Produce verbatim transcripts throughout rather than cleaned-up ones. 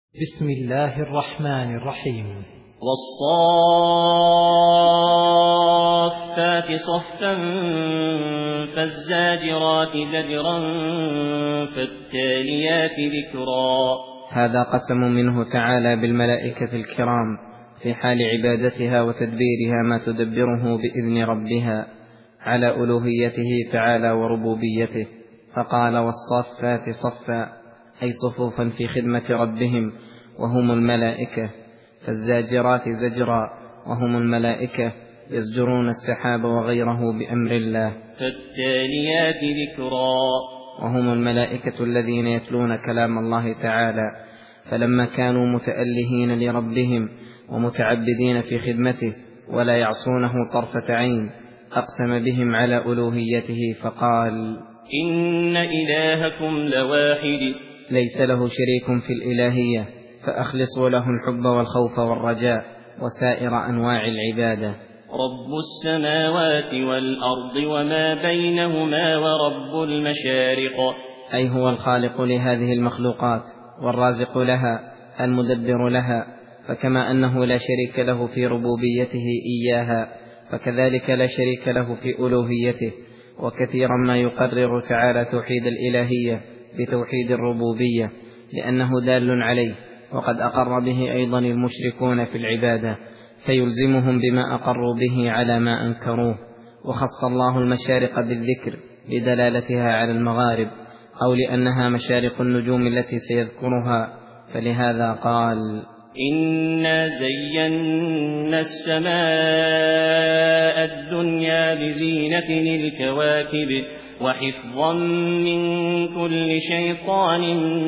بسم الله الرحمن الرحيم. والصافات صفا فالزاجرات زجرا فالتاليات ذكرا. هذا قسم منه تعالى بالملائكة الكرام في حال عبادتها وتدبيرها ما تدبره بإذن ربها على ألوهيته تعالى وربوبيته، فقال والصافات صفا أي صفوفا في خدمة ربهم وهم الملائكة، فالزاجرات زجرا وهم الملائكة يزجرون السحاب وغيره بأمر الله، فالتاليات ذكرا وهم الملائكة الذين يتلون كلام الله تعالى، فلما كانوا متألهين لربهم ومتعبدين في خدمته ولا يعصونه طرفة عين أقسم بهم على ألوهيته فقال إن إلهكم لواحد ليس له شريك في الإلهية، فأخلصوا له الحب والخوف والرجاء وسائر أنواع العبادة. رب السماوات والأرض وما بينهما ورب المشارق، أي هو الخالق لهذه المخلوقات والرازق لها المدبر لها، فكما أنه لا شريك له في ربوبيته إياها فكذلك لا شريك له في ألوهيته. وكثيرا ما يقرر تعالى توحيد الإلهية بتوحيد الربوبية لأنه دال عليه، وقد أقر به أيضا المشركون في العبادة فيلزمهم بما أقروا به على ما أنكروه. وخص الله المشارق بالذكر لدلالتها على المغارب أو لأنها مشارق النجوم التي سيذكرها، فلهذا قال إنا زينا السماء الدنيا بزينة الكواكب وحفظا من كل شيطان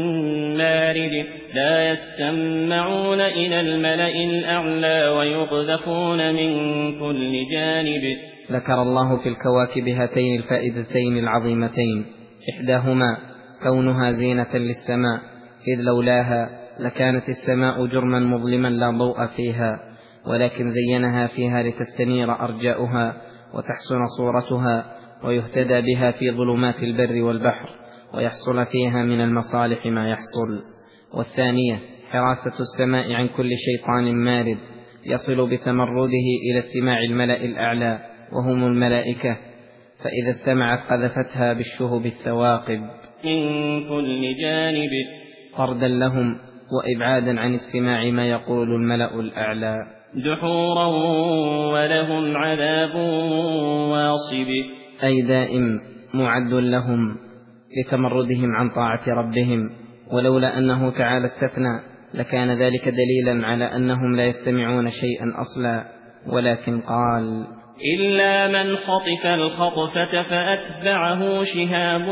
مارد لا يستمعون إلى الملأ الأعلى ويقذفون من كل جانب. ذكر الله في الكواكب هاتين الفائدتين العظيمتين، إحداهما كونها زينة للسماء، إذ لولاها لكانت السماء جرما مظلما لا ضوء فيها، ولكن زينها فيها لتستنير أرجاؤها وتحسن صورتها ويهتدى بها في ظلمات البر والبحر ويحصل فيها من المصالح ما يحصل. والثانية حراسة السماء عن كل شيطان مارد يصل بتمرده إلى استماع الملأ الأعلى وهم الملائكة، فإذا استمعت قذفتها بالشهب الثواقب من كل جانب طردا لهم وإبعادا عن استماع ما يقول الملأ الأعلى دحورا ولهم عذاب واصب، أي دائم معد لهم لتمردهم عن طاعة ربهم. ولولا أنه تعالى استثنى لكان ذلك دليلا على أنهم لا يستمعون شيئا أصلا، ولكن قال إلا من خطف الخطفة فأتبعه شهاب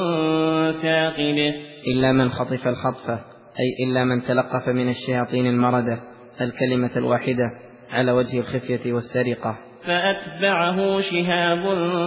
ثاقب، إلا من خطف الخطفة أي إلا من تلقف من الشياطين المردة الكلمة الواحدة على وجه الخفية والسرقة، فأتبعه شهاب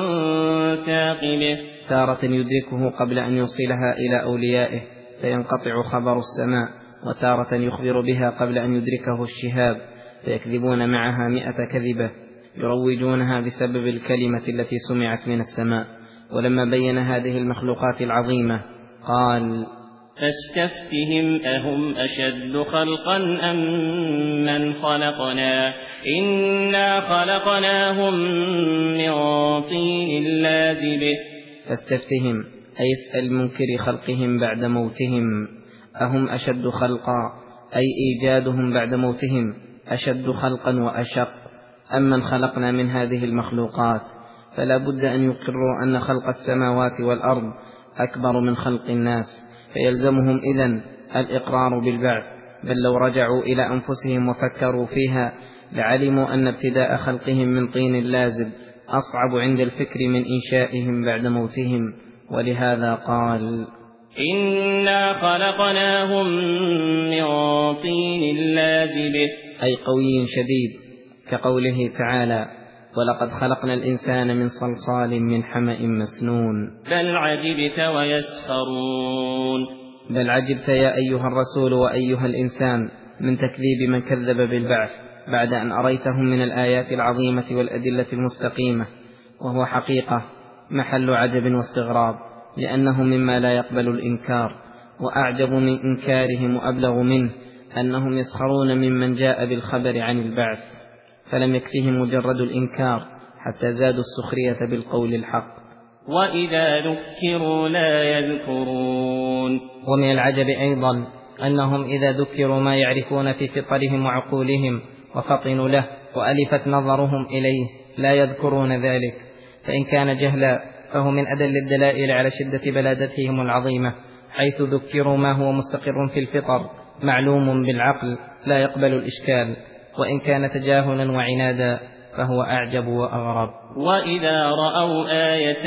ثاقب، تارة يدركه قبل أن يوصلها إلى أوليائه فينقطع خبر السماء، وتارة يخبر بها قبل أن يدركه الشهاب فيكذبون معها مئة كذبة يروجونها بسبب الكلمة التي سمعت من السماء. ولما بين هذه المخلوقات العظيمة قال فاستفتهم أهم أشد خلقا أم من خلقنا إنا خلقناهم من طين لازب. فاستفتهم أي اسأل منكر خلقهم بعد موتهم، أهم أشد خلقا أي إيجادهم بعد موتهم أشد خلقا وأشق أم من خلقنا من هذه المخلوقات، فلا بد أن يقروا أن خلق السماوات والأرض أكبر من خلق الناس، فيلزمهم إذن الإقرار بالبعث. بل لو رجعوا إلى أنفسهم وفكروا فيها لعلموا أن ابتداء خلقهم من طين لازب أصعب عند الفكر من إنشائهم بعد موتهم. ولهذا قال إنا خلقناهم من طين لازب، أي قوي شديد، كقوله تعالى ولقد خلقنا الإنسان من صلصال من حمأ مسنون. بل عجبت ويسخرون، بل عجبت يا أيها الرسول وأيها الإنسان من تكذيب من كذب بالبعث بعد أن أريتهم من الآيات العظيمة والأدلة المستقيمة، وهو حقيقة محل عجب واستغراب، لأنه مما لا يقبل الإنكار، وأعجب من إنكارهم وأبلغ منه أنهم يسخرون ممن جاء بالخبر عن البعث، فلم يكفهم مجرد الإنكار حتى زادوا السخرية بالقول الحق. وإذا ذكروا لا يذكرون. ومن العجب أيضا أنهم إذا ذكروا ما يعرفون في فطرهم وعقولهم وفطنوا له وألفت نظرهم إليه لا يذكرون ذلك، فإن كان جهلا فهو من أدل الدلائل على شدة بلادتهم العظيمة، حيث ذكروا ما هو مستقر في الفطر معلوم بالعقل لا يقبل الإشكال، وإن كان تجاهلا وعنادا فهو أعجب وأغرب. وإذا رأوا آية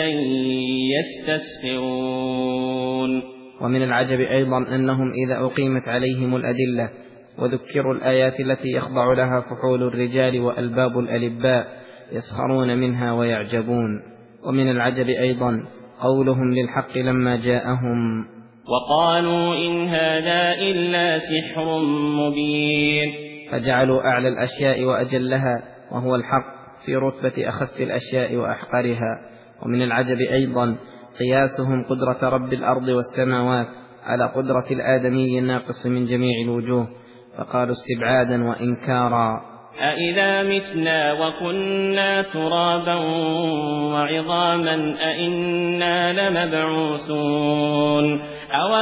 يستسخرون. ومن العجب أيضا أنهم إذا أقيمت عليهم الأدلة وذكروا الآيات التي يخضع لها فحول الرجال وألباب الألباء يسخرون منها ويعجبون. ومن العجب أيضا قولهم للحق لما جاءهم: وقالوا إن هذا إلا سحر مبين. فجعلوا أعلى الأشياء وأجلها وهو الحق في رتبة أخس الأشياء وأحقرها. ومن العجب أيضا قياسهم قدرة رب الأرض والسماوات على قدرة الآدمي الناقص من جميع الوجوه، فقالوا استبعادا وإنكارا: أإذا متنا وكنا ترابا وعظاما أإنا لمبعوثون أو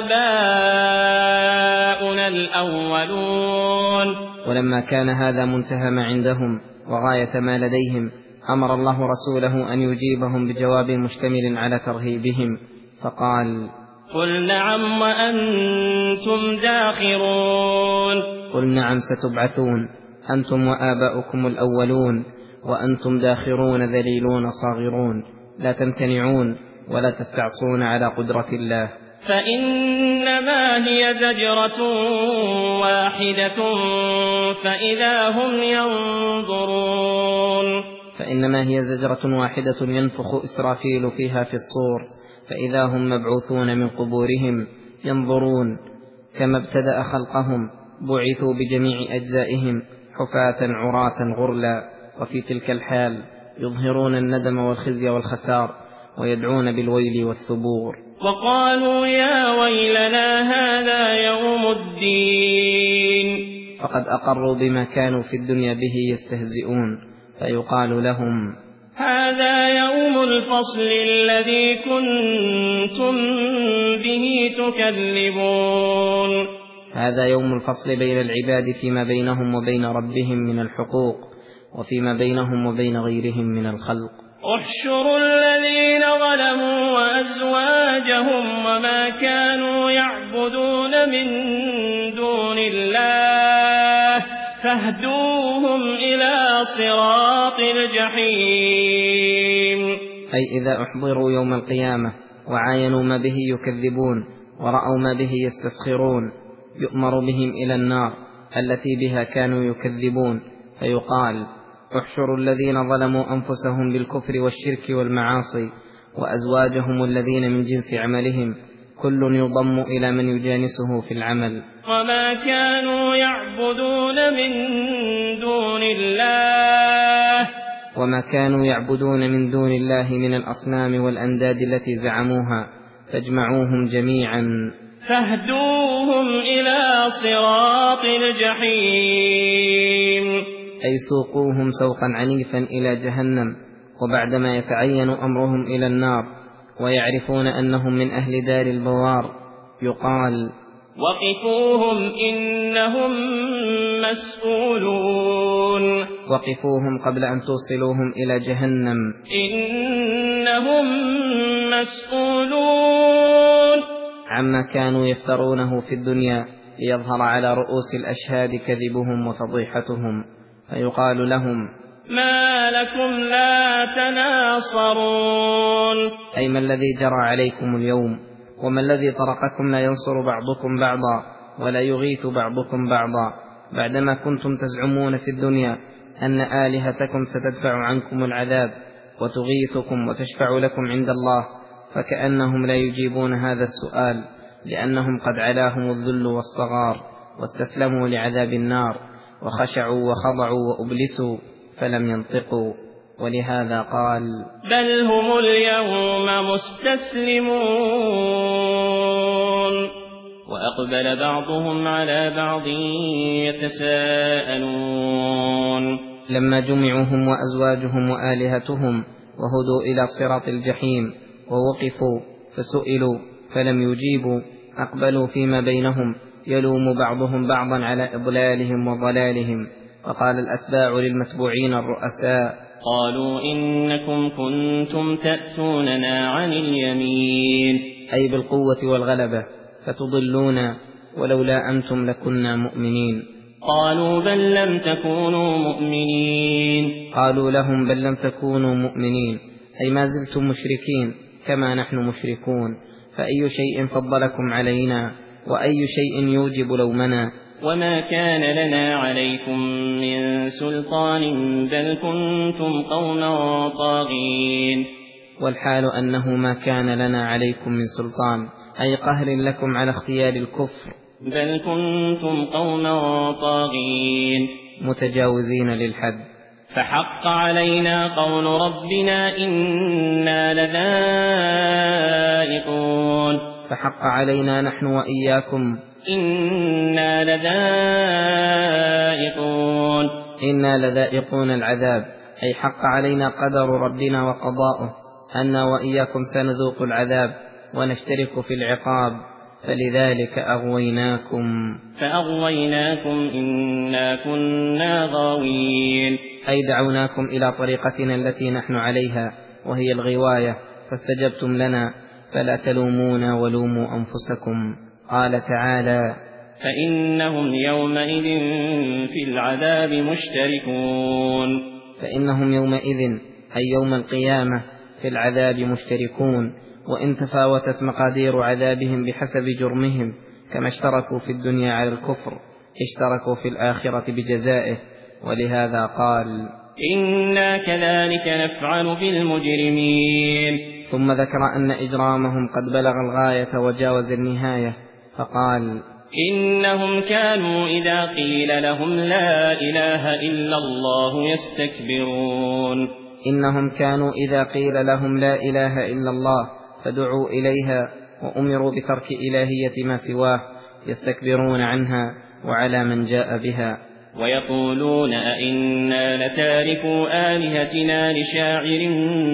آباؤنا الأولون. ولما كان هذا منتهى ما عندهم وغاية ما لديهم، أمر الله رسوله أن يجيبهم بجواب مشتمل على ترهيبهم، فقال: قل نعم وأنتم داخرون. قل نعم ستبعثون أنتم وآباؤكم الأولون، وأنتم داخرون ذليلون صاغرون، لا تمتنعون ولا تستعصون على قدرة الله. فإنما هي زجرة واحدة فإذا هم ينظرون. فإنما هي زجرة واحدة ينفخ إسرافيل فيها في الصور، فإذا هم مبعوثون من قبورهم ينظرون. كما ابتدأ خلقهم بعثوا بجميع أجزائهم حفاة عراة غرلا، وفي تلك الحال يظهرون الندم والخزي والخسار ويدعون بالويل والثبور. وقالوا يا ويلنا هذا يوم الدين. فقد أقروا بما كانوا في الدنيا به يستهزئون، فيقال لهم: هذا يوم الفصل الذي كنتم به تكذبون. هذا يوم الفصل بين العباد فيما بينهم وبين ربهم من الحقوق، وفيما بينهم وبين غيرهم من الخلق. احشروا الذين ظلموا وأزواجهم وما كانوا يعبدون من دون الله فاهدوهم إلى صراط الجحيم. أي إذا أحضروا يوم القيامة وعاينوا ما به يكذبون ورأوا ما به يستسخرون، يؤمر بهم إلى النار التي بها كانوا يكذبون، فيقال: احشروا الذين ظلموا أنفسهم بالكفر والشرك والمعاصي وأزواجهم الذين من جنس عملهم، كل يضم إلى من يجانسه في العمل. وما كانوا يعبدون من دون الله وما كانوا يعبدون من دون الله من الأصنام والأنداد التي زعموها، فاجمعوهم جميعا فاهدوهم إلى صراط الجحيم. أي سوقوهم سوقا عنيفا إلى جهنم، وبعدما يتعين أمرهم إلى النار ويعرفون أنهم من أهل دار البوار يقال: وقفوهم إنهم مسؤولون. وقفوهم قبل أن توصلوهم إلى جهنم إنهم مسؤولون عما كانوا يفترونه في الدنيا ليظهر على رؤوس الأشهاد كذبهم وفضيحتهم، فيقال لهم: ما لكم لا تناصرون. أي ما الذي جرى عليكم اليوم؟ وما الذي طرقكم لا ينصر بعضكم بعضا ولا يغيث بعضكم بعضا، بعدما كنتم تزعمون في الدنيا أن آلهتكم ستدفع عنكم العذاب وتغيثكم وتشفع لكم عند الله، فكأنهم لا يجيبون هذا السؤال، لأنهم قد علاهم الذل والصغار واستسلموا لعذاب النار وخشعوا وخضعوا وأبلسوا فلم ينطقوا. ولهذا قال: بل هم اليوم مستسلمون. وأقبل بعضهم على بعض يتساءلون لما جمعوا هم وأزواجهم وآلهتهم وهدوا إلى صراط الجحيم ووقفوا فسئلوا فلم يجيبوا أقبلوا فيما بينهم يلوم بعضهم بعضا على إضلالهم وضلالهم. وقال الأتباع للمتبوعين الرؤساء قالوا إنكم كنتم تأتوننا عن اليمين أي بالقوة والغلبة فتضلونا ولولا أنتم لكنا مؤمنين. قالوا بل لم تكونوا مؤمنين قالوا لهم بل لم تكونوا مؤمنين أي ما زلتم مشركين كما نحن مشركون، فأي شيء فضلكم علينا وأي شيء يوجب لومنا. وما كان لنا عليكم من سلطان بل كنتم قوما طاغين. والحال أنه ما كان لنا عليكم من سلطان أي قهر لكم على اختيار الكفر، بل كنتم قوما طاغين متجاوزين للحد. فحق علينا قول ربنا إنا لذائقون فحق علينا نحن وإياكم إنا لذائقون إنا لذائقون العذاب أي حق علينا قدر ربنا وقضاؤه أنا وإياكم سنذوق العذاب ونشترك في العقاب، فلذلك أغويناكم فأغويناكم إنا كنا غاوين أي دعوناكم إلى طريقتنا التي نحن عليها وهي الغواية فاستجبتم لنا، فلا تلومونا ولوموا أنفسكم. قال تعالى فإنهم يومئذ في العذاب مشتركون فإنهم يومئذ أي يوم القيامة في العذاب مشتركون، وإن تفاوتت مقادير عذابهم بحسب جرمهم كما اشتركوا في الدنيا على الكفر اشتركوا في الآخرة بجزائه، ولهذا قال إنا كذلك نفعل بالمجرمين. ثم ذكر أن إجرامهم قد بلغ الغاية وجاوز النهاية فقال إنهم كانوا إذا قيل لهم لا إله إلا الله يستكبرون إنهم كانوا إذا قيل لهم لا إله إلا الله فدعوا إليها وأمروا بترك إلهية ما سواه يستكبرون عنها وعلى من جاء بها. ويقولون أئنا لتاركوا آلهتنا لشاعر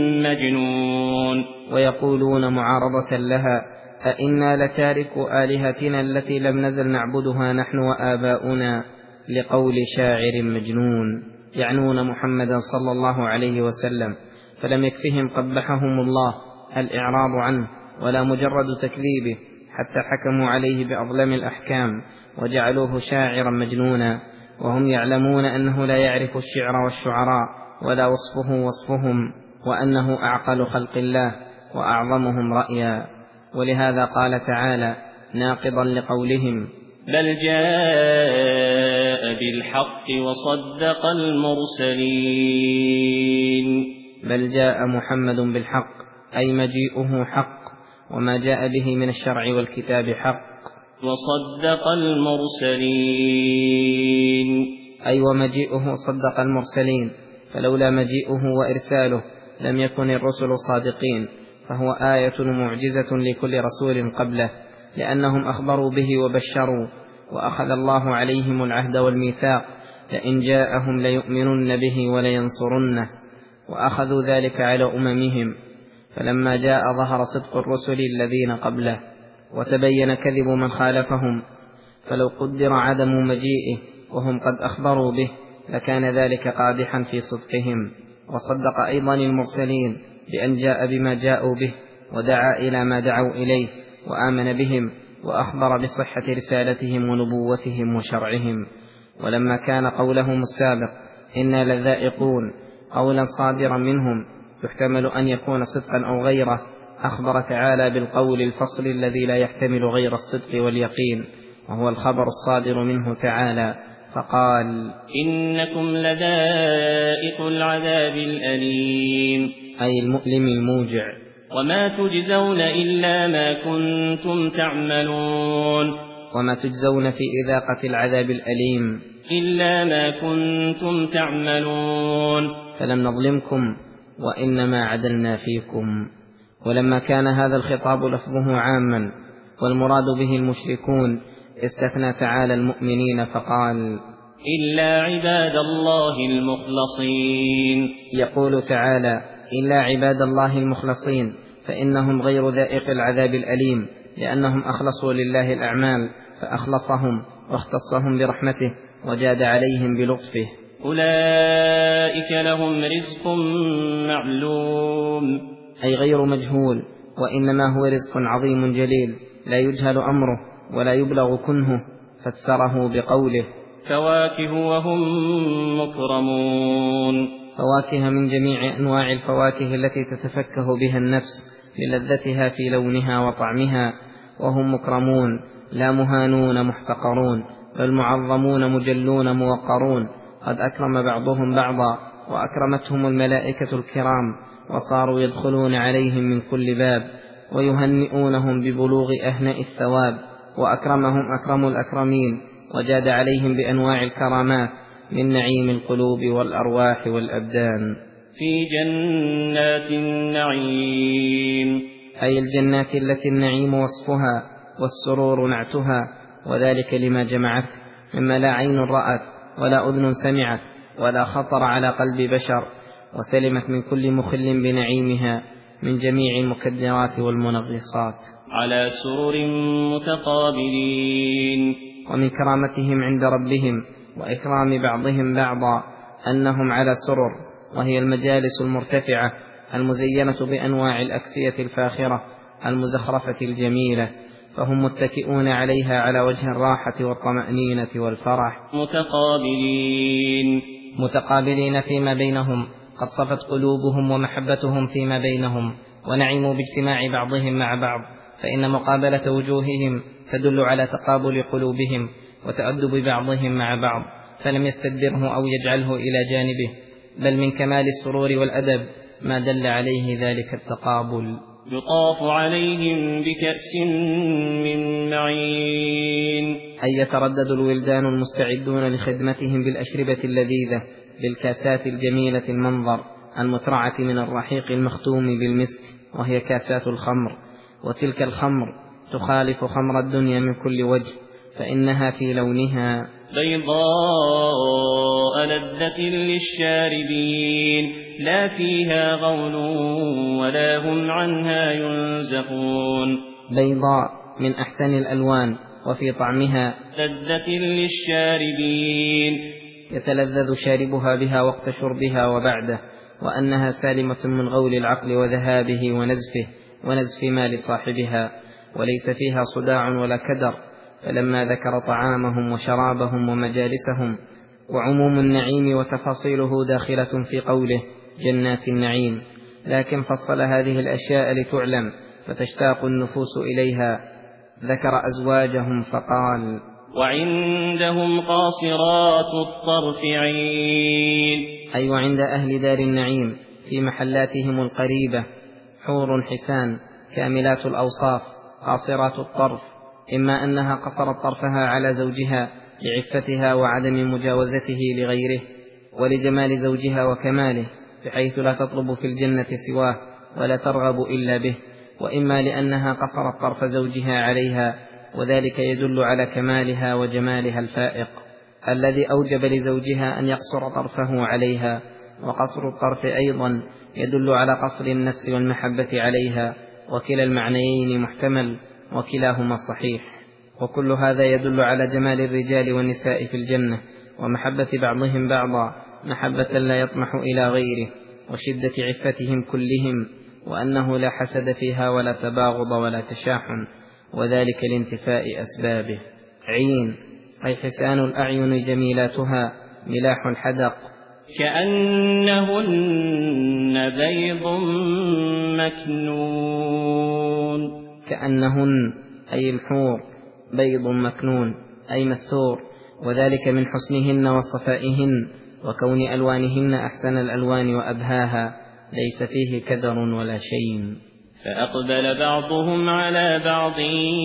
مجنون ويقولون معارضة لها أئنا لتاركوا آلهتنا التي لم نزل نعبدها نحن وآباؤنا لقول شاعر مجنون، يعنون محمدا صلى الله عليه وسلم، فلم يكفهم قبحهم الله الإعراض عنه ولا مجرد تكذيبه حتى حكموا عليه بأظلم الأحكام وجعلوه شاعرا مجنونا، وهم يعلمون أنه لا يعرف الشعر والشعراء ولا وصفه وصفهم، وأنه أعقل خلق الله وأعظمهم رأيا. ولهذا قال تعالى ناقضا لقولهم بل جاء بالحق وصدق المرسلين بل جاء محمد بالحق أي مجيئه حق وما جاء به من الشرع والكتاب حق، وصدق المرسلين أي ومجيئه صدق المرسلين، فلولا مجيئه وإرساله لم يكن الرسل صادقين، فهو آية ومعجزة لكل رسول قبله، لأنهم أخبروا به وبشروا وأخذ الله عليهم العهد والميثاق لئن جاءهم ليؤمنن به ولينصرنه، وأخذوا ذلك على أممهم، فلما جاء ظهر صدق الرسل الذين قبله وتبين كذب من خالفهم، فلو قدر عدم مجيئه وهم قد أخبروا به لكان ذلك قادحا في صدقهم. وصدق أيضا المرسلين بأن جاء بما جاءوا به ودعا إلى ما دعوا إليه وآمن بهم وأخبر بصحة رسالتهم ونبوتهم وشرعهم. ولما كان قولهم السابق إنا لذائقون قولا صادرا منهم يحتمل أن يكون صدقا أو غيره، أخبر تعالى بالقول الفصل الذي لا يحتمل غير الصدق واليقين، وهو الخبر الصادر منه تعالى، فقال إنكم لذائق العذاب الأليم أي المؤلم الموجع، وما تجزون إلا ما كنتم تعملون وما تجزون في إذاقة العذاب الأليم إلا ما كنتم تعملون، فلم نظلمكم وإنما عدلنا فيكم. ولما كان هذا الخطاب لفظه عاما والمراد به المشركون. استثنى تعالى المؤمنين فقال: إلا عباد الله المخلصين. يقول تعالى: إلا عباد الله المخلصين، فإنهم غير ذائق العذاب الأليم، لأنهم أخلصوا لله الأعمال فأخلصهم واختصهم برحمته وجاد عليهم بلطفه. أولئك لهم رزق معلوم، أي غير مجهول، وإنما هو رزق عظيم جليل لا يجهل أمره ولا يبلغ كنهه. فسره بقوله: فواكه وهم مكرمون. فواكه من جميع أنواع الفواكه التي تتفكه بها النفس للذتها في لونها وطعمها، وهم مكرمون لا مهانون محتقرون، بل معظمون مجلون موقرون. قد أكرم بعضهم بعضا وأكرمتهم الملائكة الكرام، وصاروا يدخلون عليهم من كل باب ويهنئونهم ببلوغ أهنأ الثواب، وأكرمهم أكرم الأكرمين، وجاد عليهم بأنواع الكرامات من نعيم القلوب والأرواح والأبدان. في جنات النعيم، أي الجنات التي النعيم وصفها والسرور نعتها، وذلك لما جمعت مما لا عين رأت ولا أذن سمعت ولا خطر على قلب بشر، وسلمت من كل مخل بنعيمها من جميع المكدرات والمنغصات، على سرر متقابلين. ومن كرامتهم عند ربهم وإكرام بعضهم بعضا أنهم على سرر، وهي المجالس المرتفعة المزينة بأنواع الأكسية الفاخرة المزخرفة الجميلة، فهم متكئون عليها على وجه الراحة والطمأنينة والفرح، متقابلين متقابلين فيما بينهم، قد صفت قلوبهم ومحبتهم فيما بينهم، ونعموا باجتماع بعضهم مع بعض، فإن مقابلة وجوههم تدل على تقابل قلوبهم وتأدب بعضهم مع بعض، فلم يستدبره أو يجعله إلى جانبه، بل من كمال السرور والأدب ما دل عليه ذلك التقابل. يطاف عليهم بكأس من معين، أي يتردد الولدان المستعدون لخدمتهم بالأشربة اللذيذة بالكاسات الجميلة المنظر المترعة من الرحيق المختوم بالمسك، وهي كاسات الخمر، وتلك الخمر تخالف خمر الدنيا من كل وجه، فإنها في لونها بيضاء لذة للشاربين، لا فيها غول ولا هم عنها ينزفون. بيضاء من أحسن الألوان، وفي طعمها لذة للشاربين، يتلذذ شاربها بها وقت شربها وبعده، وأنها سالمة من غول العقل وذهابه ونزفه ونزف مال صاحبها، وليس فيها صداع ولا كدر. فلما ذكر طعامهم وشرابهم ومجالسهم وعموم النعيم وتفاصيله داخلة في قوله جنات النعيم، لكن فصل هذه الأشياء لتعلم فتشتاق النفوس إليها، ذكر أزواجهم فقال: وعندهم قاصرات الطرف عين، أي وعند أهل دار النعيم في محلاتهم القريبة حور حسان كاملات الأوصاف قاصرات الطرف، إما أنها قصرت طرفها على زوجها لعفتها وعدم مجاوزته لغيره ولجمال زوجها وكماله، بحيث لا تطلب في الجنة سواه ولا ترغب إلا به، وإما لأنها قصرت طرف زوجها عليها، وذلك يدل على كمالها وجمالها الفائق الذي أوجب لزوجها أن يقصر طرفه عليها. وقصر الطرف أيضا يدل على قصر النفس والمحبة عليها، وكلا المعنيين محتمل وكلاهما صحيح. وكل هذا يدل على جمال الرجال والنساء في الجنة ومحبة بعضهم بعضا محبة لا يطمح إلى غيره، وشدة عفتهم كلهم، وأنه لا حسد فيها ولا تباغض ولا تشاحن، وذلك لانتفاء أسبابه. عين أي حسان الأعين جميلاتها ملاح الحدق، كأنهن بيض مكنون، كأنهن أي الحور بيض مكنون أي مستور، وذلك من حسنهن وصفائهن وكون ألوانهن أحسن الألوان وأبهاها، ليس فيه كدر ولا شيء. فأقبل بعضهم على بعض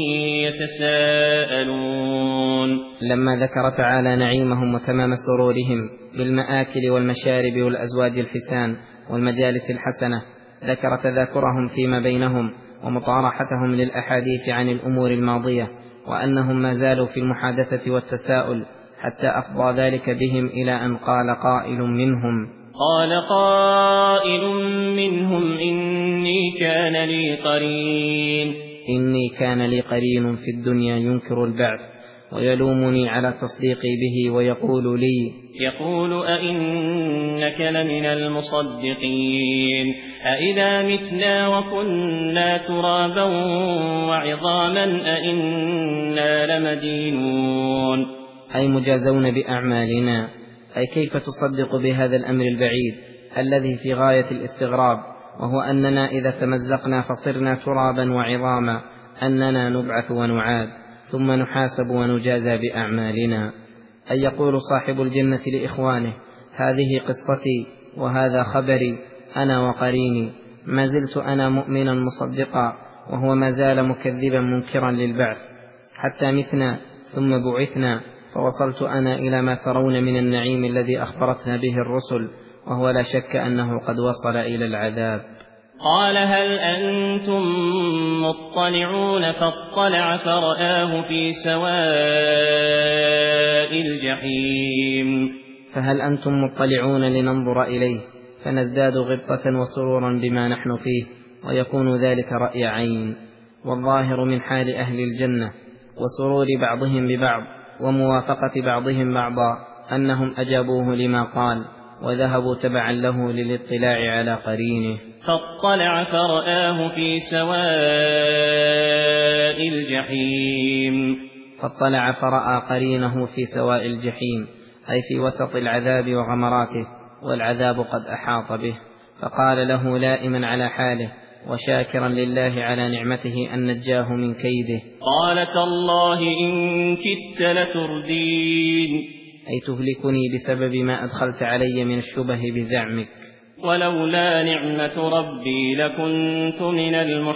يتساءلون، لما ذكر تعالى نعيمهم وتمام سرورهم بالمآكل والمشارب والأزواج الحسان والمجالس الحسنة، ذكر تذاكرهم فيما بينهم ومطارحتهم للأحاديث عن الأمور الماضية، وأنهم ما زالوا في المحادثة والتساؤل، حتى أفضى ذلك بهم إلى أن قال قائل منهم قال قائل منهم إني كان لي قرين إني كان لي قرين في الدنيا ينكر البعث ويلومني على تصديقي به، ويقول لي يقول أئنك لمن المصدقين أئذا متنا وكنا ترابا وعظاما أئنا لمدينون، أي مجازون بأعمالنا. أي كيف تصدق بهذا الأمر البعيد الذي في غاية الاستغراب، وهو أننا إذا تمزقنا فصرنا ترابا وعظاما أننا نبعث ونعاد ثم نحاسب ونجازى بأعمالنا. أي يقول صاحب الجنة لإخوانه هذه قصتي وهذا خبري أنا وقريني، ما زلت أنا مؤمنا مصدقا وهو ما زال مكذبا منكرا للبعث، حتى متنا ثم بعثنا، فوصلت أنا إلى ما ترون من النعيم الذي أخبرتنا به الرسل، وهو لا شك أنه قد وصل إلى العذاب. قال هل أنتم مطلعون فاطلع فرآه في سواء الجحيم. فهل أنتم مطلعون لننظر إليه فنزداد غبطة وسرورا بما نحن فيه، ويكون ذلك رأي عين. والظاهر من حال أهل الجنة وسرور بعضهم ببعض وموافقة بعضهم بعضا أنهم أجابوه لما قال وذهبوا تبعا له للاطلاع على قرينه. فاطلع فرآه في سواء الجحيم. فاطلع فرأى قرينه في سواء الجحيم، أي في وسط العذاب وغمراته، والعذاب قد أحاط به، فقال له لائما على حاله وشاكرا لله على نعمته أن نجاه من كيده. قال تالله إن كدت لتردين. أي تهلكني بسبب ما أدخلت علي من الشبه بزعمك. ولولا نعمة ربي لكنت من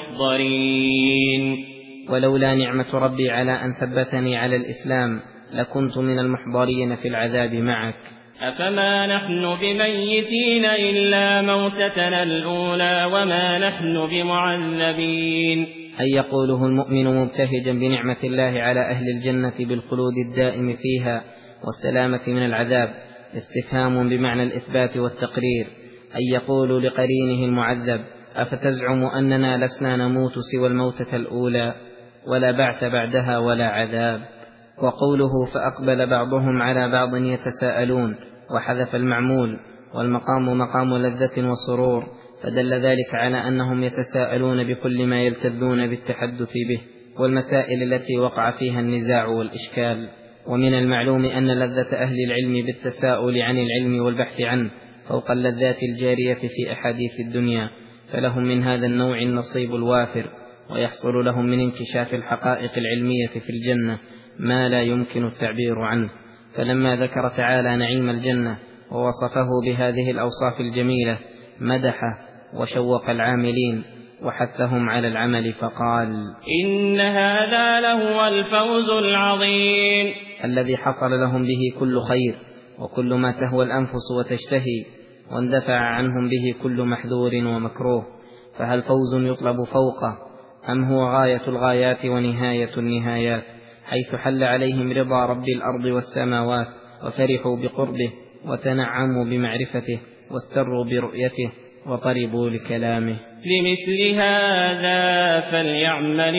المحضرين. ولولا نعمة ربي على أن ثبتني على الإسلام لكنت من المحضرين في العذاب معك. أفما نحن بميتين إلا موتتنا الأولى وما نحن بمعذبين. أي يقوله المؤمن مبتهجا بنعمة الله على أهل الجنة بالخلود الدائم فيها والسلامة من العذاب، استفهام بمعنى الإثبات والتقرير. أي يقول لقرينه المعذب أفتزعم أننا لسنا نموت سوى الموتة الأولى ولا بعث بعدها ولا عذاب. وقوله فأقبل بعضهم على بعض يتساءلون وحذف المعمول، والمقام مقام لذة وسرور، فدل ذلك على أنهم يتساءلون بكل ما يلتذون بالتحدث به والمسائل التي وقع فيها النزاع والإشكال. ومن المعلوم أن لذة أهل العلم بالتساؤل عن العلم والبحث عنه فوق اللذات الجارية في أحاديث الدنيا، فلهم من هذا النوع النصيب الوافر، ويحصل لهم من انكشاف الحقائق العلمية في الجنة ما لا يمكن التعبير عنه. فلما ذكر تعالى نعيم الجنة ووصفه بهذه الأوصاف الجميلة مدحه وشوق العاملين وحثهم على العمل، فقال إن هذا لهو الفوز العظيم الذي حصل لهم به كل خير وكل ما تهوى الأنفس وتشتهي، واندفع عنهم به كل محذور ومكروه. فهل فوز يطلب فوقه أم هو غاية الغايات ونهاية النهايات، حيث حل عليهم رضا رب الأرض والسماوات وفرحوا بقربه وتنعموا بمعرفته واستروا برؤيته وطربوا لكلامه. لمثل هذا فليعمل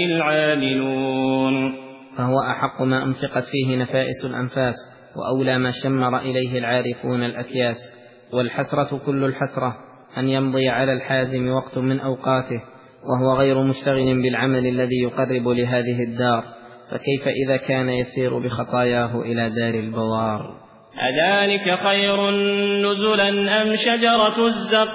العاملون. فهو أحق ما أنفقت فيه نفائس الأنفاس، وأولى ما شمر إليه العارفون الأكياس. والحسرة كل الحسرة أن يمضي على الحازم وقت من أوقاته وهو غير مشتغل بالعمل الذي يقرب لهذه الدار، فكيف إذا كان يسير بخطاياه إلى دار البوار. أذلك خير نزلا أم شجرة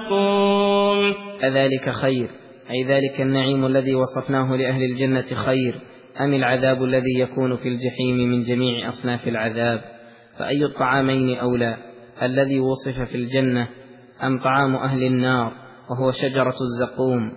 الزقوم. أذلك خير أي ذلك النعيم الذي وصفناه لأهل الجنة خير أم العذاب الذي يكون في الجحيم من جميع أصناف العذاب. فأي الطعامين أولى، الذي وصف في الجنة أم طعام أهل النار وهو شجرة الزقوم؟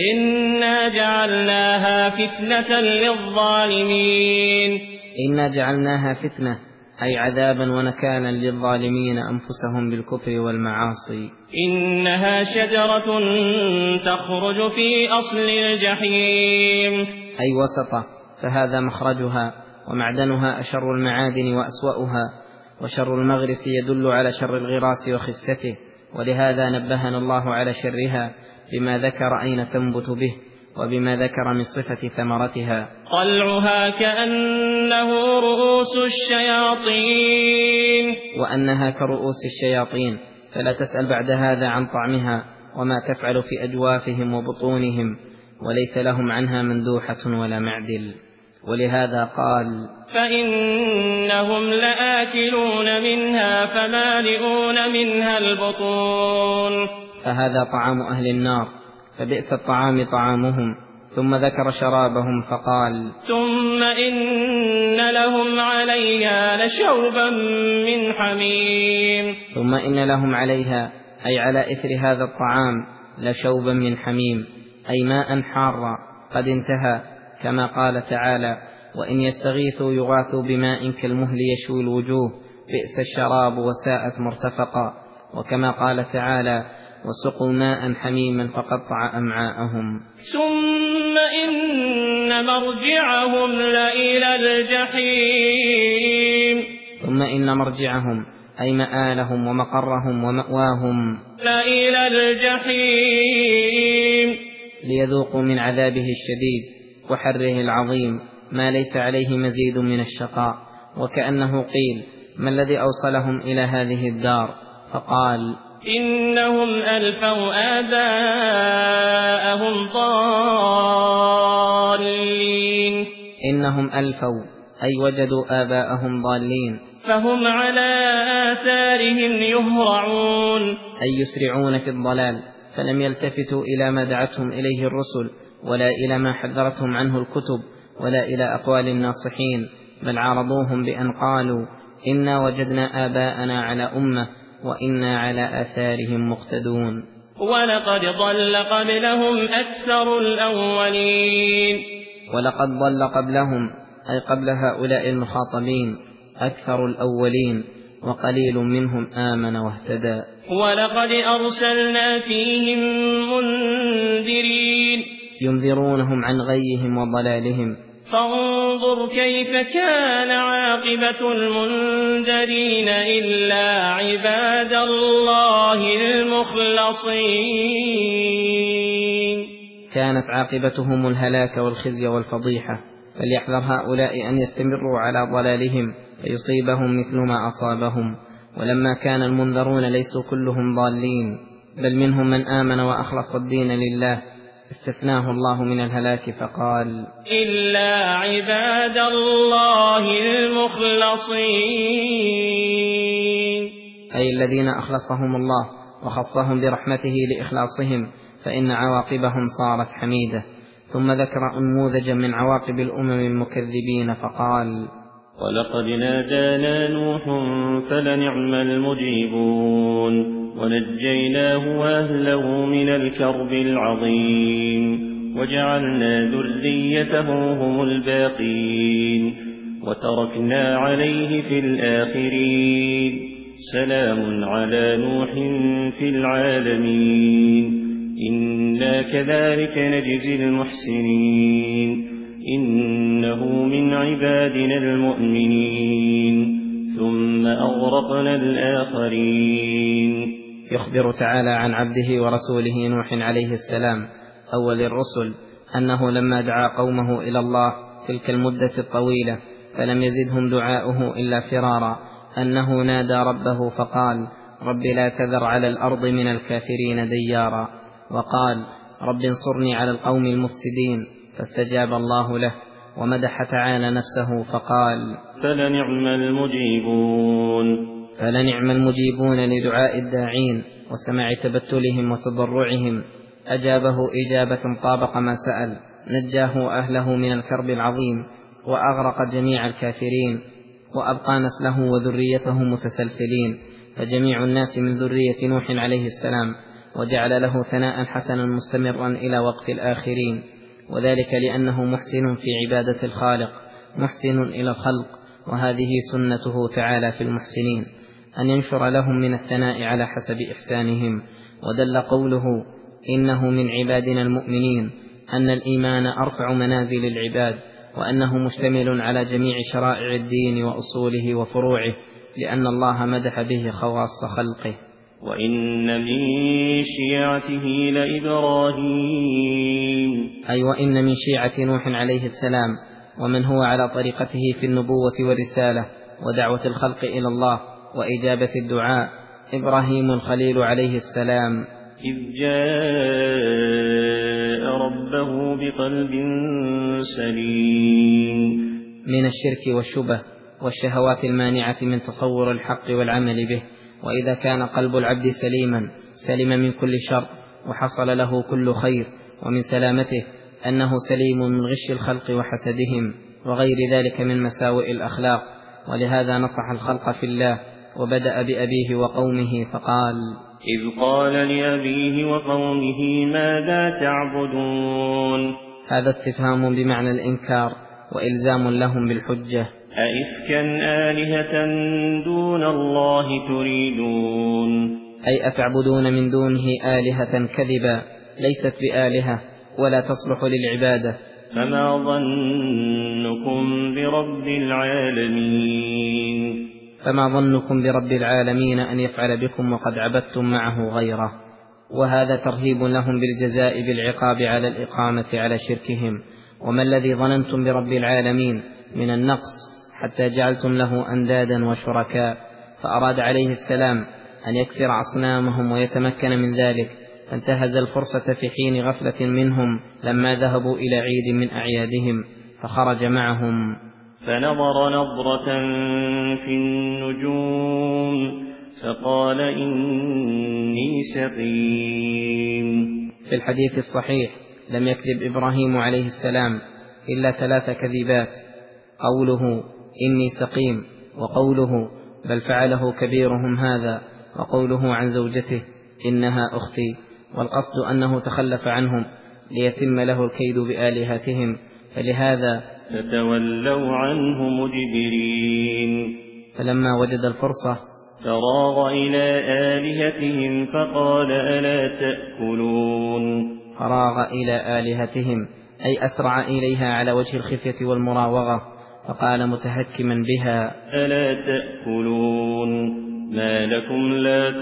إنا جعلناها فتنة للظالمين. إنا جعلناها فتنة أي عذابا ونكالا للظالمين أنفسهم بالكفر والمعاصي. إنها شجرة تخرج في أصل الجحيم، أي وسطة، فهذا مخرجها، ومعدنها أشر المعادن وأسوأها، وشر المغرس يدل على شر الغراس وخسته، ولهذا نبهنا الله على شرها بما ذكر أين تنبت به، وبما ذكر من صفة ثمرتها. طلعها كأنه رؤوس الشياطين، وأنها كرؤوس الشياطين، فلا تسأل بعد هذا عن طعمها وما تفعل في أجوافهم وبطونهم، وليس لهم عنها مندوحة ولا معدل. ولهذا قال: فإنهم لآكلون منها فمالئون منها البطون. فهذا طعام أهل النار، فبئس الطعام طعامهم. ثم ذكر شرابهم فقال: ثم إن لهم عليها لشوبا من حميم. ثم إن لهم عليها، أي على إثر هذا الطعام، لشوبا من حميم، أي ماء حارا قد انتهى، كما قال تعالى: وإن يستغيثوا يغاثوا بماء كالمهل يشوي الوجوه بئس الشراب وساءت مرتفقا. وكما قال تعالى: وسقوا ماء حميما فقطع أمعاءهم. ثم إن مرجعهم لإلى الجحيم. ثم إن مرجعهم، أي مآلهم ومقرهم ومأواهم، لإلى الجحيم، ليذوقوا من عذابه الشديد وحره العظيم ما ليس عليه مزيد من الشقاء. وكأنه قيل: ما الذي أوصلهم إلى هذه الدار؟ فقال: إنهم ألفوا آباءهم ضالين. إنهم ألفوا، أي وجدوا آباءهم ضالين، فهم على آثارهم يهرعون، أي يسرعون في الضلال، فلم يلتفتوا إلى ما دعتهم إليه الرسل، ولا إلى ما حذرتهم عنه الكتب، ولا إلى أقوال الناصحين، بل عارضوهم بأن قالوا: إنا وجدنا آباءنا على أمة وإنا على آثارهم مقتدون. ولقد ضل قبلهم أكثر الأولين. ولقد ضل قبلهم، أي قبل هؤلاء المخاطبين، أكثر الأولين، وقليل منهم آمن واهتدى. ولقد أرسلنا فيهم منذرين، ينذرونهم عن غيهم وضلالهم. فانظر كيف كان عاقبة المنذرين إلا عباد الله المخلصين. كانت عاقبتهم الهلاك والخزي والفضيحة، فليحذر هؤلاء أن يستمروا على ضلالهم فيصيبهم مثل ما أصابهم. ولما كان المنذرون ليسوا كلهم ضالين، بل منهم من آمن وأخلص الدين لله، استثناه الله من الهلاك فقال: إلا عباد الله المخلصين، أي الذين أخلصهم الله وخصهم برحمته لإخلاصهم، فإن عواقبهم صارت حميدة. ثم ذكر أنموذجا من عواقب الأمم المكذبين فقال: ولقد نادانا نوح فلنعم المجيبون ونجيناه وأهله من الكرب العظيم وجعلنا ذريته هم الباقين وتركنا عليه في الآخرين سلام على نوح في العالمين إنا كذلك نجزي المحسنين إنه من عبادنا المؤمنين ثم أغرقنا الآخرين. يخبر تعالى عن عبده ورسوله نوح عليه السلام أول الرسل أنه لما دعا قومه إلى الله تلك المدة الطويلة فلم يزدهم دعاؤه إلا فرارا، أنه نادى ربه فقال: رب لا تذر على الأرض من الكافرين ديارا، وقال: رب انصرني على القوم المفسدين، فاستجاب الله له. ومدح تعالى نفسه فقال: فلنعم المجيبون فلنعم المجيبون لدعاء الداعين وسماع تبتلهم وتضرعهم. أجابه إجابة طابق ما سأل، نجاه أهله من الكرب العظيم وأغرق جميع الكافرين، وأبقى نسله وذريته متسلسلين، فجميع الناس من ذرية نوح عليه السلام، وجعل له ثناء حسنا مستمرا إلى وقت الآخرين، وذلك لأنه محسن في عبادة الخالق، محسن إلى الخلق، وهذه سنته تعالى في المحسنين أن ينشر لهم من الثناء على حسب إحسانهم. ودل قوله إنه من عبادنا المؤمنين أن الإيمان أرفع منازل العباد، وأنه مشتمل على جميع شرائع الدين وأصوله وفروعه، لأن الله مدح به خواص خلقه. وإن من شيعته لإبراهيم، أي وإن من شيعة نوح عليه السلام ومن هو على طريقته في النبوة والرسالة ودعوة الخلق إلى الله وإجابة الدعاء إبراهيم الخليل عليه السلام، إذ جاء ربه بقلب سليم من الشرك والشبه والشهوات المانعة من تصور الحق والعمل به. وإذا كان قلب العبد سليما سلم من كل شر وحصل له كل خير، ومن سلامته أنه سليم من غش الخلق وحسدهم وغير ذلك من مساوئ الأخلاق. ولهذا نصح الخلق في الله وبدأ بأبيه وقومه فقال: إذ قال لأبيه وقومه ماذا تعبدون. هذا استفهام بمعنى الإنكار وإلزام لهم بالحجة. أئفكا آلهة دون الله تريدون، أي أتعبدون من دونه آلهة كذبا ليست بآلهة ولا تصلح للعبادة. فما ظنكم برب العالمين فما ظنكم برب العالمين أن يفعل بكم وقد عبدتم معه غيره. وهذا ترهيب لهم بالجزاء بالعقاب على الإقامة على شركهم. وما الذي ظننتم برب العالمين من النقص حتى جعلتم له أندادا وشركاء؟ فأراد عليه السلام أن يكسر أصنامهم ويتمكن من ذلك، فانتهز الفرصة في حين غفلة منهم لما ذهبوا إلى عيد من أعيادهم فخرج معهم، فنظر نظرة في النجوم فقال إني سقيم. في الحديث الصحيح لم يكذب إبراهيم عليه السلام إلا ثلاث كذبات: قوله إني سقيم، وقوله بل فعله كبيرهم هذا، وقوله عن زوجته إنها أختي. والقصد أنه تخلف عنهم ليتم له الكيد بآلهتهم، فلهذا فتولوا عنه مدبرين. فلما وجد الفرصة فراغ إلى آلهتهم فقال ألا تأكلون. فراغ إلى آلهتهم أي أسرع إليها على وجه الخفية والمراوغة، فقال متهكما بها: ألا تأكلون ما لكم لا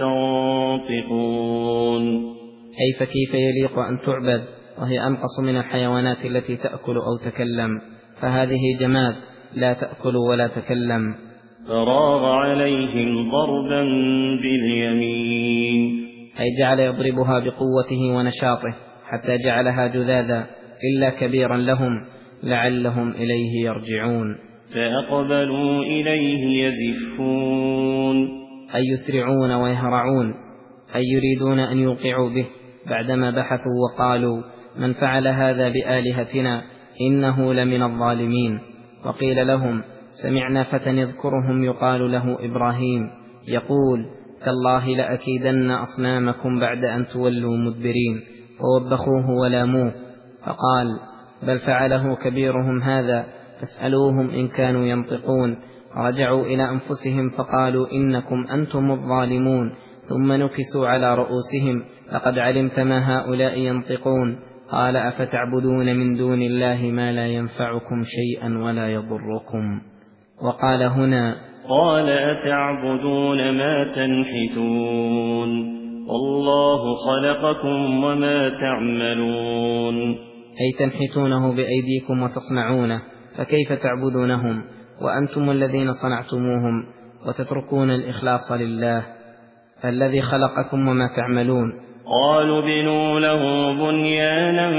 تنطقون. أي فكيف يليق أن تعبد وهي أنقص من الحيوانات التي تأكل أو تكلم، فهذه جماد لا تأكل ولا تكلم. فراغ عليهم ضربا باليمين، أي جعل يضربها بقوته ونشاطه حتى جعلها جذاذا إلا كبيرا لهم لعلهم إليه يرجعون. فأقبلوا إليه يزفون، أي يسرعون ويهرعون، أي يريدون أن يوقعوا به، بعدما بحثوا وقالوا من فعل هذا بآلهتنا إنه لمن الظالمين. وقيل لهم سمعنا فتى يذكرهم يقال له إبراهيم يقول تالله لأكيدن أصنامكم بعد أن تولوا مدبرين، ووبخوه ولاموه، فقال بل فعله كبيرهم هذا فاسألوهم إن كانوا ينطقون. رجعوا إلى أنفسهم فقالوا إنكم أنتم الظالمون، ثم نكسوا على رؤوسهم لقد علمت ما هؤلاء ينطقون. قال أفتعبدون من دون الله ما لا ينفعكم شيئا ولا يضركم. وقال هنا قال أتعبدون ما تنحتون والله خلقكم وما تعملون. أي تنحتونه بأيديكم وتصنعونه، فكيف تعبدونهم وأنتم الذين صنعتموهم وتتركون الإخلاص لله الذي خلقكم وما تعملون. قالوا بنوا له بنيانا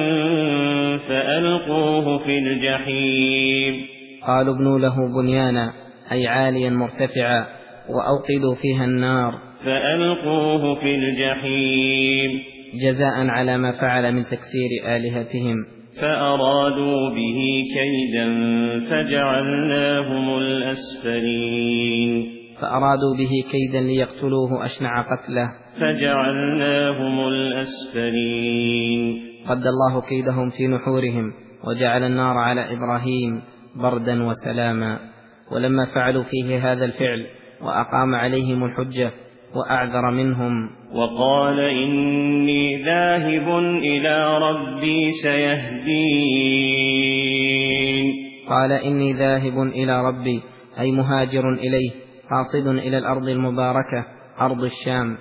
فألقوه في الجحيم. قالوا ابنوا له بنيانا أي عاليا مرتفعا وأوقدوا فيها النار فألقوه في الجحيم جزاء على ما فعل من تكسير آلهتهم. فأرادوا به كيدا فجعلناهم الأسفلين. فأرادوا به كيدا ليقتلوه أشنع قتله فجعلناهم الأسفلين. قد الله كيدهم في نحورهم، وجعل النار على إبراهيم بردا وسلاما. ولما فعلوا فيه هذا الفعل وأقام عليهم الحجة وأعذر منهم وقال إني ذاهب إلى ربي سيهدين. قال إني ذاهب إلى ربي أي مهاجر إليه قاصد إلى الأرض المباركة أرض الشام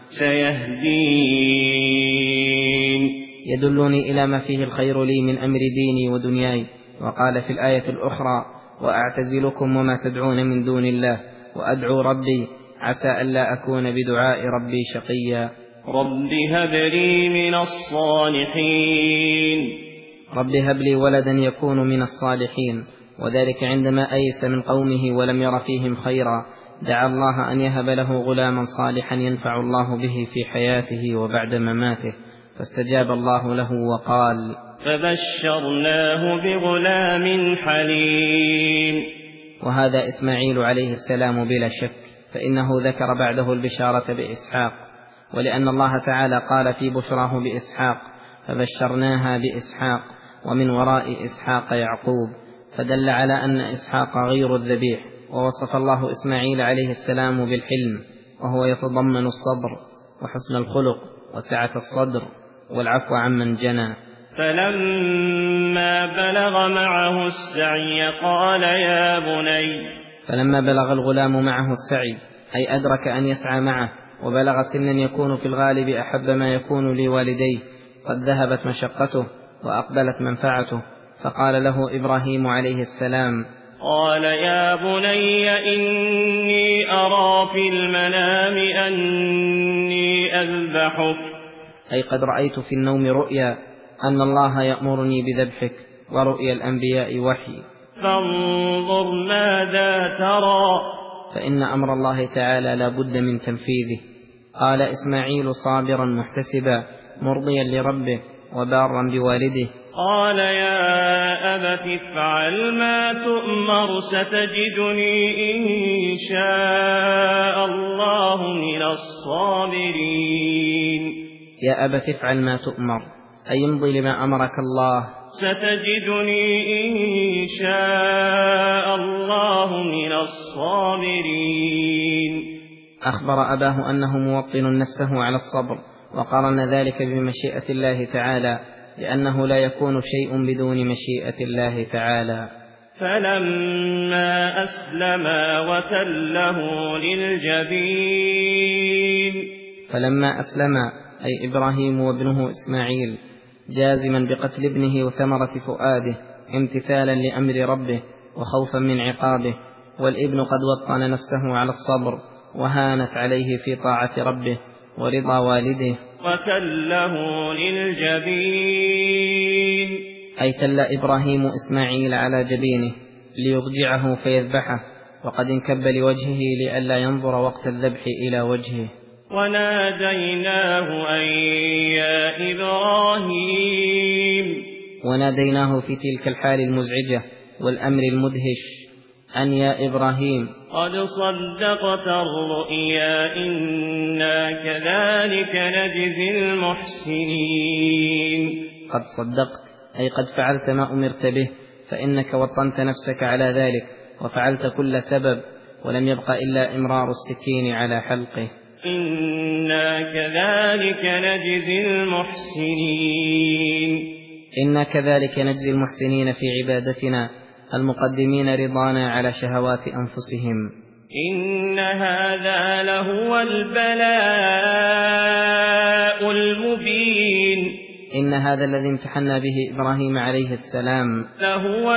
سيهدين يدلني إلى ما فيه الخير لي من أمر ديني ودنياي. وقال في الآية الأخرى وأعتزلكم وما تدعون من دون الله وأدعو ربي عسى ألا أكون بدعاء ربي شقيا. رب هب لي من الصالحين. رب هب لي ولدا يكون من الصالحين، وذلك عندما أيس من قومه ولم ير فيهم خيرا دعا الله أن يهب له غلاما صالحا ينفع الله به في حياته وبعد مماته، فاستجاب الله له وقال فبشرناه بغلام حليم. وهذا إسماعيل عليه السلام بلا شك، فإنه ذكر بعده البشارة بإسحاق، ولأن الله تعالى قال في بشراه بإسحاق فبشرناها بإسحاق ومن وراء إسحاق يعقوب، فدل على أن إسحاق غير الذبيح. ووصف الله إسماعيل عليه السلام بالحلم، وهو يتضمن الصبر وحسن الخلق وسعة الصدر والعفو عمن جنى. فلما بلغ معه السعي قال يا بني. فلما بلغ الغلام معه السعي أي أدرك أن يسعى معه، وبلغ سنا يكون في الغالب أحب ما يكون لوالديه، قد ذهبت مشقته وأقبلت منفعته، فقال له إبراهيم عليه السلام قال يا بني إني أرى في المنام أني أذبحك. أي قد رأيت في النوم رؤيا أن الله يأمرني بذبحك، ورؤيا الأنبياء وحي. فانظر ماذا ترى. فإن أمر الله تعالى لا بد من تنفيذه. قال إسماعيل صابرا محتسبا مرضيا لربه وبارا بوالده. قال يا أبت افعل ما تؤمر ستجدني إن شاء الله من الصابرين. يا أبت افعل ما تؤمر أي امضي لما أمرك الله. ستجدني إن شاء الله من الصابرين. أخبر أباه أنه موطن نفسه على الصبر، وقارن ذلك بمشيئة الله تعالى، لأنه لا يكون شيء بدون مشيئة الله تعالى. فلما أسلما وتله للجبين. فلما أسلما أي إبراهيم وابنه إسماعيل جازما بقتل ابنه وثمرة فؤاده امتثالا لأمر ربه وخوفا من عقابه، والابن قد وطن نفسه على الصبر وهانت عليه في طاعة ربه ورضا والده. وتله للجبين أي تل إبراهيم إسماعيل على جبينه ليضجعه فيذبحه، وقد انكب لوجهه لئلا ينظر وقت الذبح إلى وجهه. وناديناه أن يا إبراهيم. وناديناه في تلك الحال المزعجة والأمر المدهش أن يا إبراهيم. قد صدقت الرؤيا إنا كذلك نجزي المحسنين. قد صدقت أي قد فعلت ما أمرت به، فإنك وطنت نفسك على ذلك وفعلت كل سبب، ولم يبق إلا إمرار السكين على حلقه. إنا كذلك نجزي المحسنين. إنا كذلك نجزي المحسنين في عبادتنا المقدمين رضانا على شهوات أنفسهم. إن هذا لهو البلاء المبين. إن هذا الذي امتحنا به إبراهيم عليه السلام لهو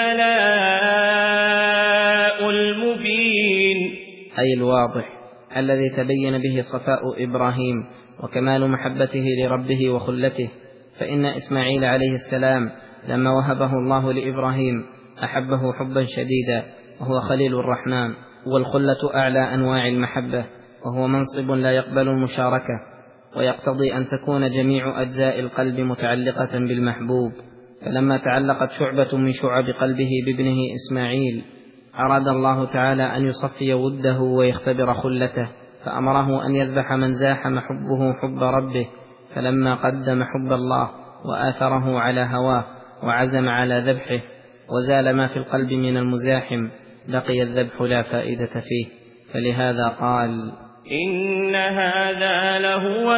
البلاء المبين أي الواضح الذي تبين به صفاء إبراهيم وكمال محبته لربه وخلته. فإن إسماعيل عليه السلام لما وهبه الله لإبراهيم أحبه حبا شديدا، وهو خليل الرحمن، والخلة أعلى أنواع المحبة، وهو منصب لا يقبل المشاركة، ويقتضي أن تكون جميع أجزاء القلب متعلقة بالمحبوب. فلما تعلقت شعبة من شعب قلبه بابنه إسماعيل أراد الله تعالى أن يصفي وده ويختبر خلته، فأمره أن يذبح من زاحم حبه حب ربه. فلما قدم حب الله وآثره على هواه وعزم على ذبحه، وزال ما في القلب من المزاحم، بقي الذبح لا فائدة فيه، فلهذا قال: إن هذا لهو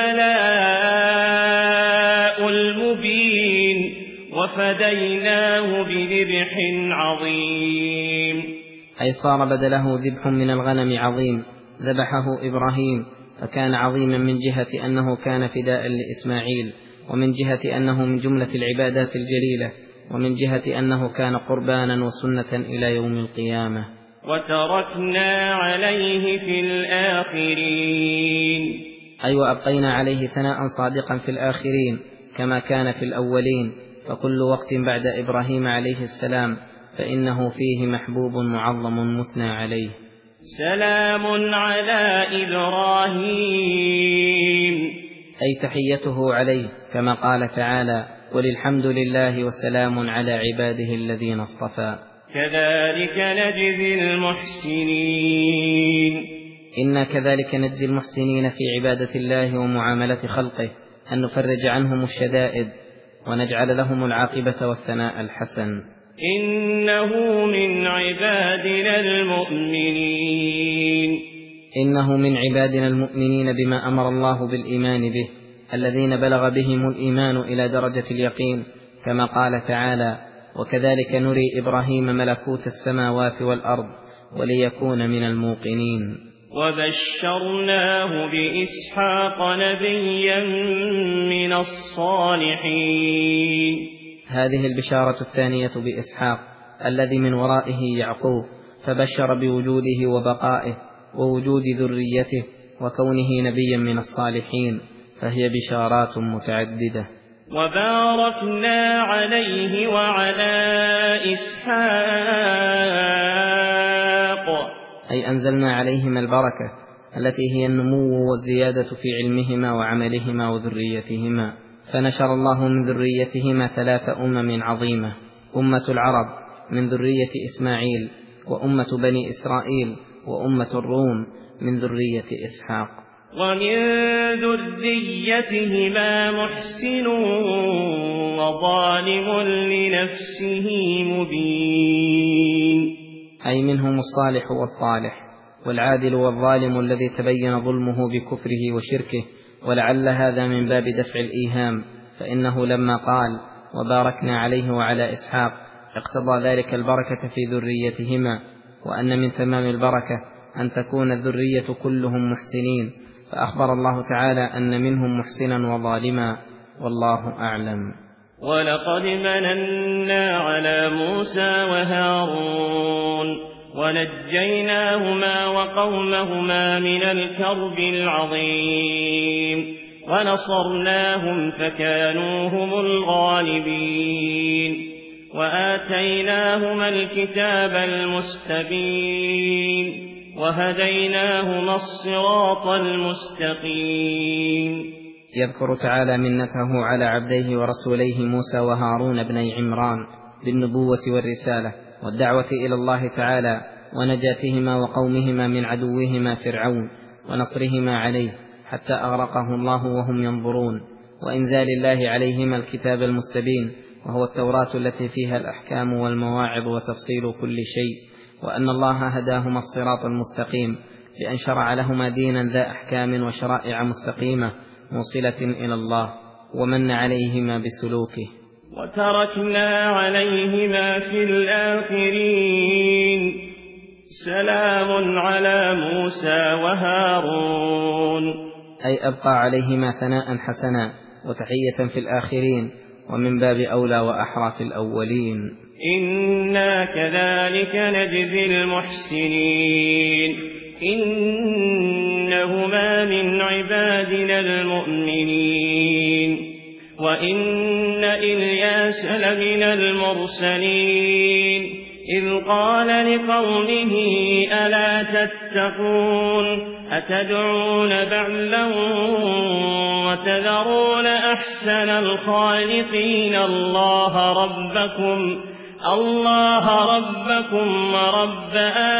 البلاء المبين وفديناه بذبح عظيم. أي صار بدله ذبح من الغنم عظيم ذبحه إبراهيم، فكان عظيما من جهة أنه كان فداء لإسماعيل، ومن جهة أنه من جملة العبادات الجليلة، ومن جهة أنه كان قربانا وسنة إلى يوم القيامة. وتركنا عليه في الآخرين. أي وأبقينا عليه ثناء صادقا في الآخرين كما كان في الأولين، فكل وقت بعد إبراهيم عليه السلام فإنه فيه محبوب معظم مثنى عليه. سلام على إبراهيم، أي تحيته عليه، كما قال تعالى: وللحمد لله وسلام على عباده الذين اصطفى. كذلك نجزي المحسنين. إنا كذلك نجزي المحسنين في عبادة الله ومعاملة خلقه، أن نفرج عنهم الشدائد ونجعل لهم العاقبة والثناء الحسن. إنه من عبادنا المؤمنين. إنه من عبادنا المؤمنين بما أمر الله بالإيمان به، الذين بلغ بهم الإيمان إلى درجة اليقين، كما قال تعالى: وكذلك نري إبراهيم ملكوت السماوات والأرض وليكون من الموقنين. وبشرناه بإسحاق نبيا من الصالحين. هذه البشارة الثانية بإسحاق الذي من ورائه يعقوب، فبشر بوجوده وبقائه ووجود ذريته وكونه نبيا من الصالحين، فهي بشارات متعددة. وباركنا عليه وعلى إسحاق، أي أنزلنا عليهما البركة التي هي النمو والزيادة في علمهما وعملهما وذريتهما، فنشر الله من ذريتهما ثلاث أمم عظيمة: أمة العرب من ذرية إسماعيل، وأمة بني إسرائيل، وأمة الروم من ذرية إسحاق. ومن ذريتهما محسن وظالم لنفسه مبين. أي منهم الصالح والطالح، والعادل والظالم الذي تبين ظلمه بكفره وشركه، ولعل هذا من باب دفع الإيهام، فإنه لما قال: وباركنا عليه وعلى إسحاق، اقتضى ذلك البركة في ذريتهما، وأن من تمام البركة أن تكون الذرية كلهم محسنين، فأخبر الله تعالى أن منهم محسنا وظالما، والله أعلم. ولقد مننا على موسى وهارون ونجيناهما وقومهما من الكرب العظيم، ونصرناهم فكانوا هم الغالبين، وآتيناهما الكتاب المستبين، وهديناهما الصراط المستقيم. يذكر تعالى منته على عبديه ورسوليه موسى وهارون بني عمران بالنبوة والرسالة والدعوة إلى الله تعالى، ونجاتهما وقومهما من عدوهما فرعون، ونصرهما عليه حتى أغرقه الله وهم ينظرون، وإنزال الله عليهما الكتاب المستبين، وهو التوراة التي فيها الأحكام والمواعظ وتفصيل كل شيء، وأن الله هداهما الصراط المستقيم لأن شرع لهما دينا ذا أحكام وشرائع مستقيمة موصلة إلى الله، ومن عليهما بسلوكه. وتركنا عليهما في الآخرين. سلام على موسى وهارون. أي أبقى عليهما ثناء حسنا وتحية في الآخرين، ومن باب أولى وأحرى في الأولين. إنا كذلك نجزي المحسنين. إنهما من عبادنا المؤمنين. وإن إلياس لمن المرسلين، إذ قال لقومه ألا تتقون أتدعون بعلا وتذرون أحسن الخالقين الله ربكم الله ربكم ورب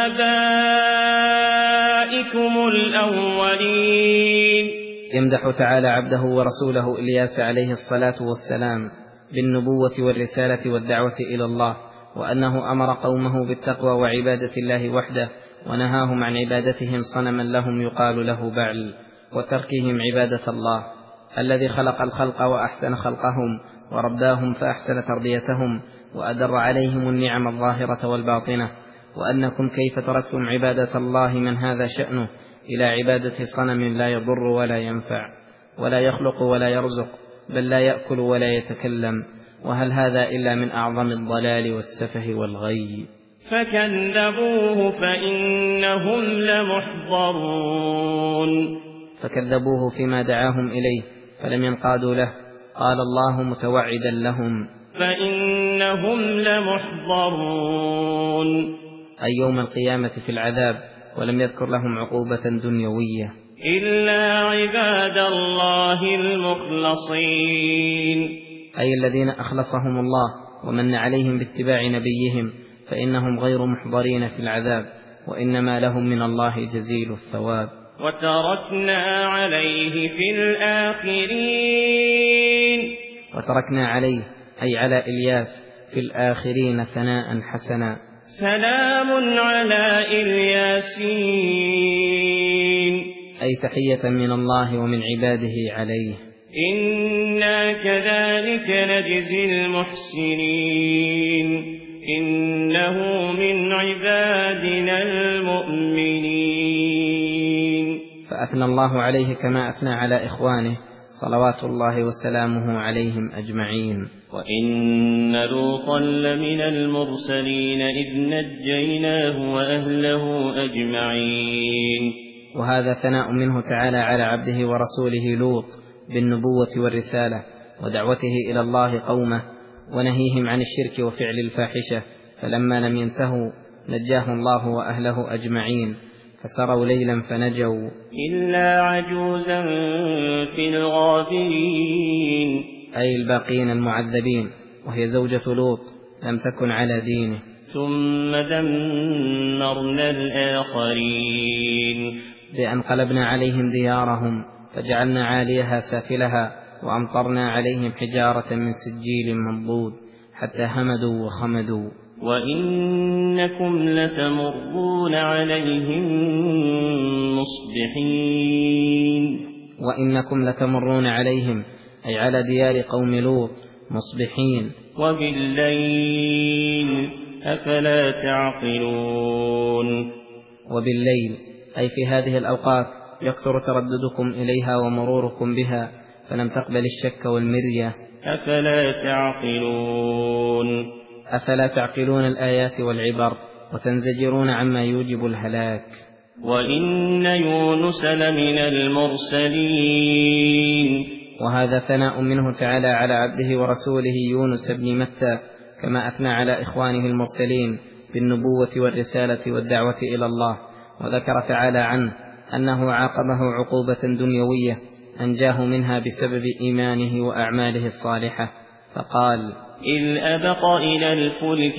آبائكم الأولين. يمدح تعالى عبده ورسوله إلياس عليه الصلاة والسلام بالنبوة والرسالة والدعوة إلى الله، وأنه أمر قومه بالتقوى وعبادة الله وحده، ونهاهم عن عبادتهم صنما لهم يقال له بعل، وتركهم عبادة الله الذي خلق الخلق وأحسن خلقهم ورباهم فأحسن تربيتهم وأدر عليهم النعم الظاهرة والباطنة، وأنكم كيف تركتم عبادة الله من هذا شأنه إلى عبادة صنم لا يضر ولا ينفع ولا يخلق ولا يرزق، بل لا يأكل ولا يتكلم، وهل هذا إلا من أعظم الضلال والسفه والغي؟ فكذبوه فإنهم لمحضرون. فكذبوه فيما دعاهم إليه فلم ينقادوا له. قال الله متوعدا لهم: فإنهم لمحضرون، أي يوم القيامة في العذاب، ولم يذكر لهم عقوبة دنيوية. إلا عباد الله المخلصين، أي الذين أخلصهم الله ومن عليهم باتباع نبيهم، فإنهم غير محضرين في العذاب، وإنما لهم من الله جزيل الثواب. وتركنا عليه في الآخرين، وتركنا عليه أي على إلياس في الآخرين ثناء حسنا. سلام على الياسين، أي تحية من الله ومن عباده عليه. إنا كذلك نجزي المحسنين، إنه من عبادنا المؤمنين. فأثنى الله عليه كما أثنى على إخوانه صلوات الله وسلامه عليهم أجمعين. وإن لوطا لمن المرسلين إذ نجيناه وأهله أجمعين. وهذا ثناء منه تعالى على عبده ورسوله لوط بالنبوة والرسالة ودعوته إلى الله قومه ونهيهم عن الشرك وفعل الفاحشة، فلما لم ينتهوا نجاه الله وأهله أجمعين، فسروا ليلا فنجوا إلا عجوزا في الغابرين، أي الباقين المعذبين، وهي زوجة لوط لم تكن على دينه. ثم دمرنا الآخرين، بأن قلبنا عليهم ديارهم فجعلنا عاليها سافلها وأمطرنا عليهم حجارة من سجيل منضود حتى همدوا وخمدوا. وإنكم لتمرون عليهم مصبحين، وإنكم لتمرون عليهم أي على ديار قوم لوط مصبحين. وبالليل أفلا تعقلون، وبالليل أي في هذه الأوقات يكثر ترددكم إليها ومروركم بها، فلم تقبل الشك والمرية. أفلا تعقلون، أفلا تعقلون الآيات والعبر وتنزجرون عما يوجب الهلاك. وإن يونس لمن المرسلين، وهذا ثناء منه تعالى على عبده ورسوله يونس بن متى، كما أثنى على إخوانه المرسلين بالنبوة والرسالة والدعوة إلى الله. وذكر تعالى عنه أنه عاقبه عقوبة دنيوية أنجاه منها بسبب إيمانه وأعماله الصالحة، فقال: إذ أبق إلى الفلك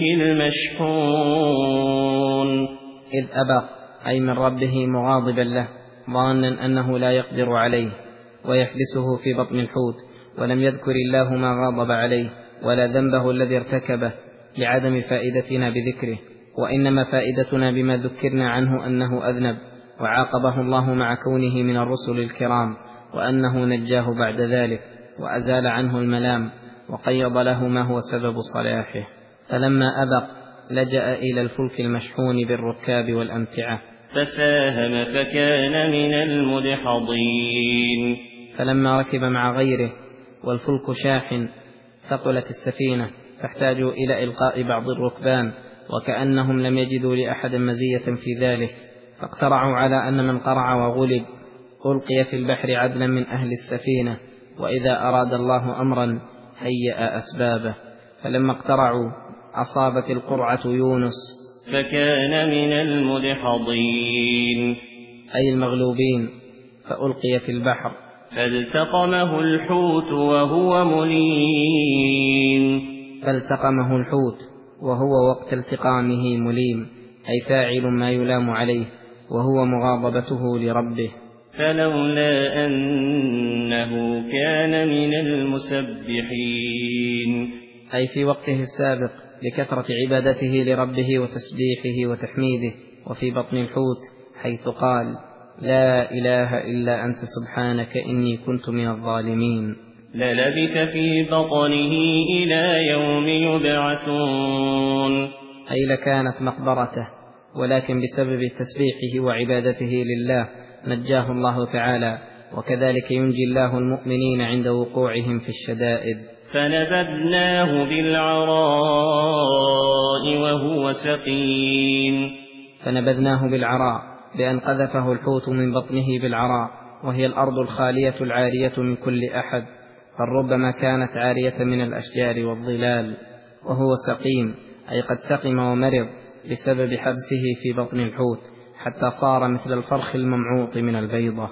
المشحون. إذ أبق أي من ربه مغاضبا له ظانا أنه لا يقدر عليه، ويحبسه في بطن الحوت، ولم يذكر الله ما غاضب عليه ولا ذنبه الذي ارتكبه لعدم فائدتنا بذكره، وإنما فائدتنا بما ذكرنا عنه أنه أذنب، وعاقبه الله مع كونه من الرسل الكرام، وأنه نجاه بعد ذلك وأزال عنه الملام وقيض له ما هو سبب صلاحه. فلما أبق لجأ إلى الفلك المشحون بالركاب والأمتعة فساهم فكان من المدحضين. فلما ركب مع غيره والفلك شاحن ثقلت السفينة، فاحتاجوا إلى إلقاء بعض الركبان، وكأنهم لم يجدوا لأحد مزية في ذلك، فاقترعوا على أن من قرع وغلب ألقي في البحر عدلا من أهل السفينة، وإذا أراد الله أمرا هيأ أسبابه. فلما اقترعوا أصابت القرعة يونس فكان من المدحضين، أي المغلوبين، فألقي في البحر فالتقمه الحوت وهو مليم. فالتقمه الحوت وهو وقت التقامه مليم، أي فاعل ما يلام عليه، وهو مغاضبته لربه. فلولا أنه كان من المسبحين، أي في وقته السابق لكثرة عبادته لربه وتسبيحه وتحميده، وفي بطن الحوت حيث قال: لا إله إلا أنت سبحانك إني كنت من الظالمين. للبث في بطنه إلى يوم يبعثون، أي لكانت مقبرته، ولكن بسبب تسبيحه وعبادته لله نجاه الله تعالى، وكذلك ينجي الله المؤمنين عند وقوعهم في الشدائد. فنبذناه بالعراء وهو سقيم، فنبذناه بالعراء بأن قذفه الحوت من بطنه بالعراء، وهي الأرض الخالية العارية من كل أحد، بل ربما كانت عارية من الأشجار والظلال. وهو سقيم أي قد سقم ومرض بسبب حبسه في بطن الحوت، حتى صار مثل الفرخ الممعوط من البيضة.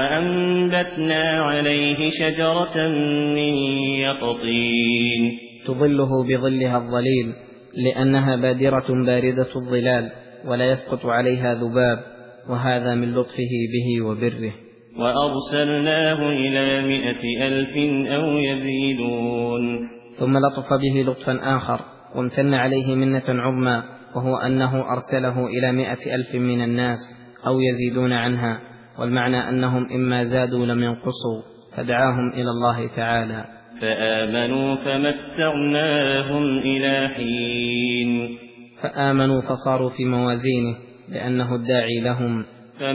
وأنبتنا عليه شجرة من يقطين، تظله بظلها الظليل، لأنها بادرة باردة الظلال ولا يسقط عليها ذباب، وهذا من لطفه به وبره. وأرسلناه إلى مائة ألف أو يزيدون. ثم لطف به لطفا آخر وامتن عليه منة عظمى، وهو أنه أرسله إلى مائة ألف من الناس أو يزيدون عنها، والمعنى أنهم إما زادوا لم ينقصوا، فدعاهم إلى الله تعالى فآمنوا فمتعناهم إلى حين. فآمنوا فصاروا في موازينه لأنه الداعي لهم.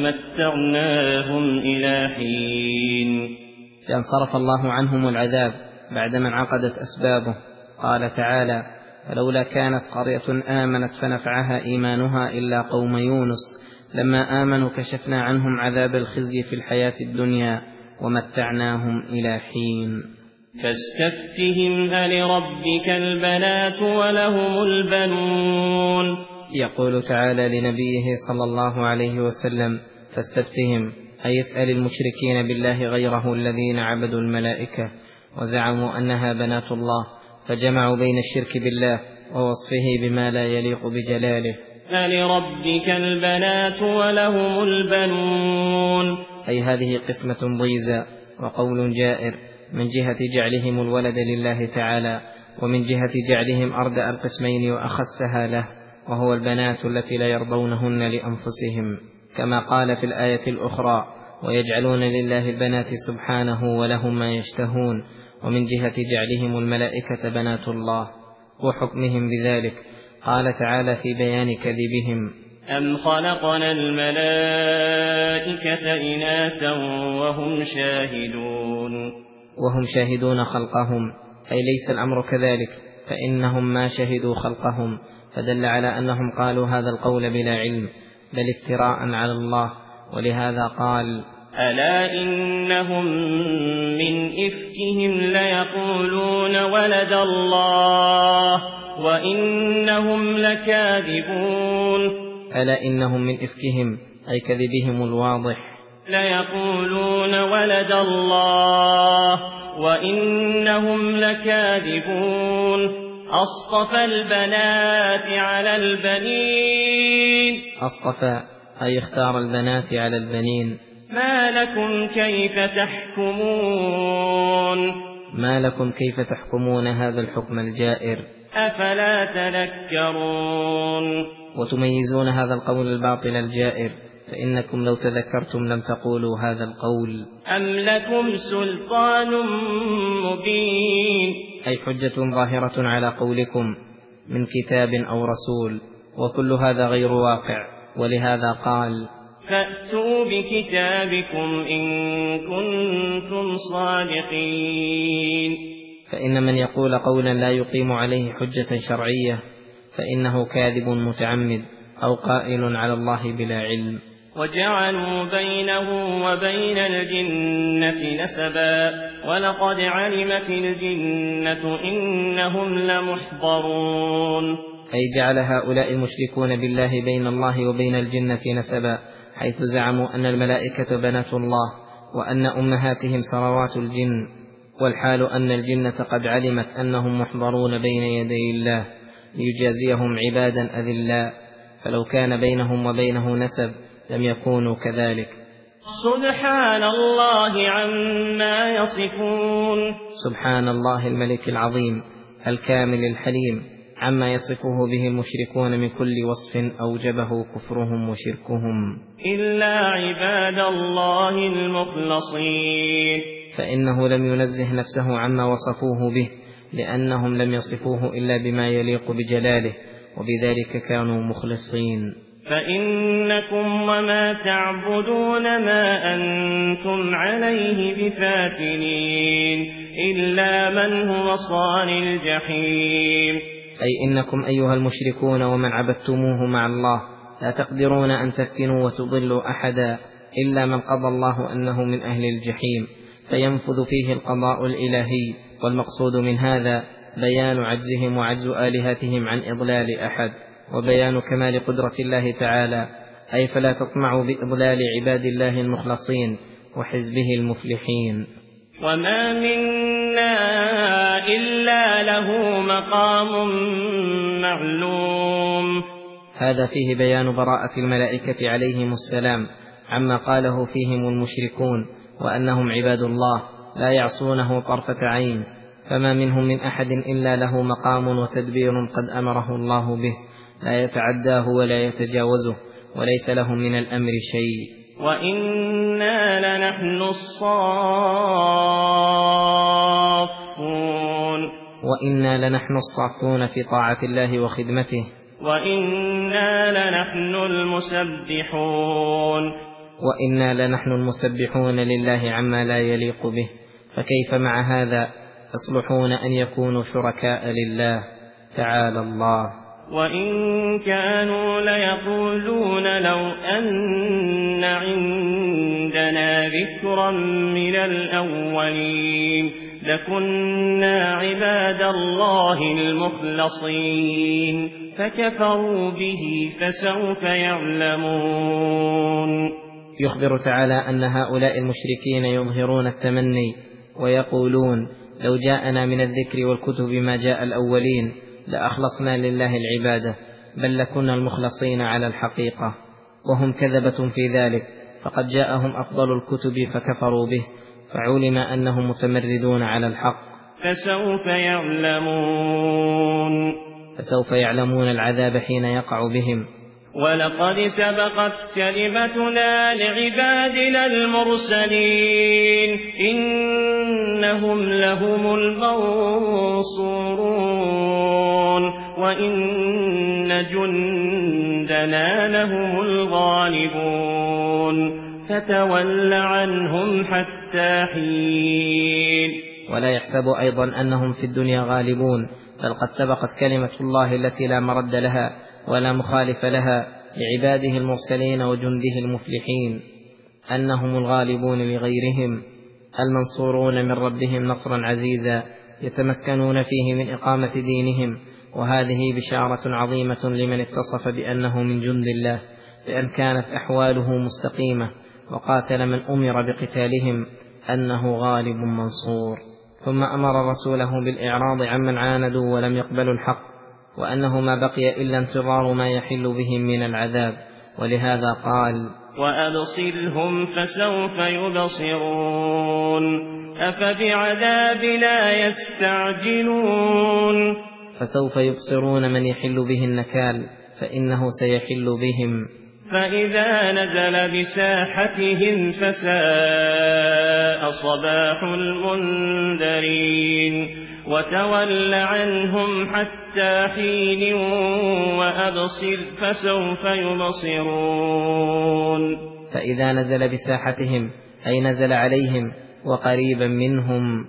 فمتعناهم إلى حين، لأن صرف الله عنهم العذاب بعدما انعقدت أسبابه. قال تعالى: فلولا كانت قرية آمنت فنفعها إيمانها إلا قوم يونس لما آمنوا كشفنا عنهم عذاب الخزي في الحياة الدنيا ومتعناهم إلى حين. فاستفتهم ألربك البنات ولهم البنون. يقول تعالى لنبيه صلى الله عليه وسلم: فاستفتهم، أي يسأل المشركين بالله غيره الذين عبدوا الملائكة وزعموا أنها بنات الله، فجمعوا بين الشرك بالله ووصفه بما لا يليق بجلاله. ألربك البنات ولهم البنون، أي هذه قسمة ضيزى وقول جائر، من جهة جعلهم الولد لله تعالى، ومن جهة جعلهم أردأ القسمين وأخسها له، وهو البنات التي لا يرضونهن لأنفسهم، كما قال في الآية الأخرى: ويجعلون لله البنات سبحانه ولهم ما يشتهون. ومن جهة جعلهم الملائكة بنات الله وحكمهم بذلك، قال تعالى في بيان كذبهم: أم خلقنا الملائكة إناثا وهم شاهدون. وهم شاهدون خلقهم، أي ليس الأمر كذلك، فإنهم ما شهدوا خلقهم، فدل على أنهم قالوا هذا القول بلا علم بل افتراء على الله. ولهذا قال: ألا إنهم من إفكهم ليقولون ولد الله وإنهم لكاذبون. ألا إنهم من إفكهم أي كذبهم الواضح، ليقولون ولد الله وإنهم لكاذبون. أصطفى البنات على البنين. أصطفى أي اختار البنات على البنين. ما لكم كيف تحكمون. ما لكم كيف تحكمون هذا الحكم الجائر. أفلا تذكرون. وتميزون هذا القول الباطل الجائر، فإنكم لو تذكرتم لم تقولوا هذا القول. أم لكم سلطان مبين. أي حجة ظاهرة على قولكم من كتاب أو رسول، وكل هذا غير واقع. ولهذا قال: فأتوا بكتابكم إن كنتم صادقين. فإن من يقول قولا لا يقيم عليه حجة شرعية فإنه كاذب متعمد أو قائل على الله بلا علم. وجعلوا بينه وبين الجنة نسبا ولقد علمت الجنة إنهم لمحضرون. أي جعل هؤلاء المشركون بالله بين الله وبين الجنة نسبا، حيث زعموا أن الملائكة بنات الله وأن أمهاتهم صروات الجن، والحال أن الجنة قد علمت أنهم محضرون بين يدي الله ليجازيهم عبادا أذلاء، فلو كان بينهم وبينه نسب لم يكونوا كذلك. سبحان الله عما يصفون. سبحان الله الملك العظيم الكامل الحليم عما يصفه به المشركون من كل وصف أوجبه كفرهم وشركهم، إلا عباد الله المخلصين، فإنه لم ينزه نفسه عما وصفوه به، لأنهم لم يصفوه إلا بما يليق بجلاله، وبذلك كانوا مخلصين. فإنكم وما تعبدون ما أنتم عليه بفاتنين إلا من هو صال الجحيم. أي إنكم أيها المشركون ومن عبدتموه مع الله لا تقدرون أن تفتنوا وتضلوا أحدا إلا من قضى الله أنه من أهل الجحيم، فينفذ فيه القضاء الإلهي. والمقصود من هذا بيان عجزهم وعجز آلهتهم عن إضلال أحد، وبيان كمال قدرة الله تعالى، أي فلا تطمعوا بإضلال عباد الله المخلصين وحزبه المفلحين. وما منا إلا له مقام معلوم. هذا فيه بيان براءة الملائكة عليهم السلام عما قاله فيهم المشركون، وأنهم عباد الله لا يعصونه طرفة عين، فما منهم من أحد إلا له مقام وتدبير قد أمره الله به، لا يتعداه ولا يتجاوزه، وليس لهم من الأمر شيء. وإنا لنحن الصافون. وإنا لنحن الصافون في طاعة الله وخدمته. وإنا لنحن المسبحون. وإنا لنحن المسبحون لله عما لا يليق به، فكيف مع هذا يصلحون أن يكونوا شركاء لله تعالى الله. وإن كانوا ليقولون لو أن عندنا ذكرا من الأولين لكنا عباد الله المخلصين فكفروا به فسوف يعلمون. يخبر تعالى أن هؤلاء المشركين يظهرون التمني ويقولون لو جاءنا من الذكر والكتب ما جاء الأولين لأخلصنا لله العبادة، بل لكنا المخلصين على الحقيقة، وهم كذبة في ذلك، فقد جاءهم أفضل الكتب فكفروا به، فعلم أنهم متمردون على الحق. فسوف يعلمون. فسوف يعلمون العذاب حين يقع بهم. ولقد سبقت كلمتنا لعبادنا المرسلين إنهم لهم المنصورون وإن جندنا لهم الغالبون فتول عنهم حتى حين. ولا يحسب أيضا أنهم في الدنيا غالبون، بل قد سبقت كلمة الله التي لا مرد لها ولا مخالف لها لعباده المرسلين وجنده المفلحين، أنهم الغالبون لغيرهم المنصورون من ربهم نصرا عزيزا يتمكنون فيه من إقامة دينهم. وهذه بشارة عظيمة لمن اتصف بأنه من جند الله، لأن كانت أحواله مستقيمة، وقاتل من أمر بقتالهم أنه غالب منصور. ثم أمر رسوله بالإعراض عمن عاندوا ولم يقبلوا الحق، وأنه ما بقي إلا انتظار ما يحل بهم من العذاب، ولهذا قال وأبصرهم فسوف يبصرون أفبعذابنا يستعجلون. فسوف يبصرون من يحل به النكال، فإنه سيحل بهم. فإذا نزل بساحتهم فساء صباح المنذرين وتول عنهم حتى حين وأبصر فسوف يبصرون. فإذا نزل بساحتهم أي نزل عليهم وقريبا منهم.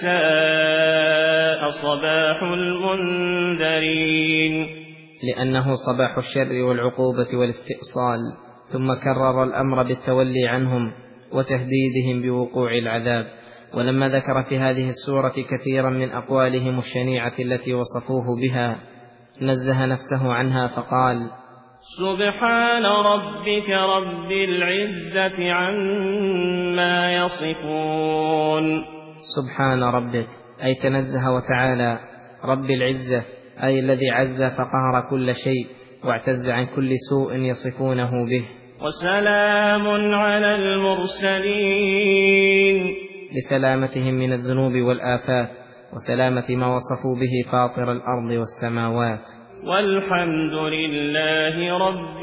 فساء صباح المنذرين لأنه صباح الشر والعقوبة والاستئصال، ثم كرر الأمر بالتولي عنهم وتهديدهم بوقوع العذاب. ولما ذكر في هذه السورة كثيرا من أقوالهم الشنيعة التي وصفوه بها نزه نفسه عنها فقال سبحان ربك رب العزة عما يصفون. سبحان ربك أي تنزه وتعالى رب العزة، أي الذي عز فقهر كل شيء واعتز عن كل سوء يصفونه به. وسلام على المرسلين لسلامتهم من الذنوب والآفات، وسلامة ما وصفوا به فاطر الأرض والسماوات. والحمد لله رب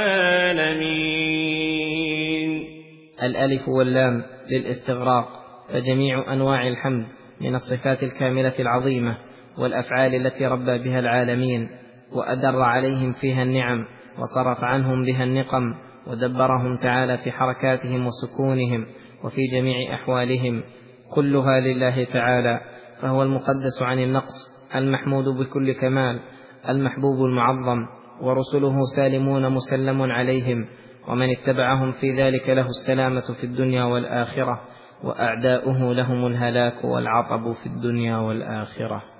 العالمين. الألف واللام للاستغراق، فجميع أنواع الحمد من الصفات الكاملة العظيمة والأفعال التي ربى بها العالمين وأدر عليهم فيها النعم وصرف عنهم بها النقم ودبرهم تعالى في حركاتهم وسكونهم وفي جميع أحوالهم، كلها لله تعالى، فهو المقدس عن النقص، المحمود بكل كمال، المحبوب المعظم، ورسله سالمون مسلم عليهم، ومن اتبعهم في ذلك له السلامة في الدنيا والآخرة، وأعداؤه لهم الهلاك والعطب في الدنيا والآخرة.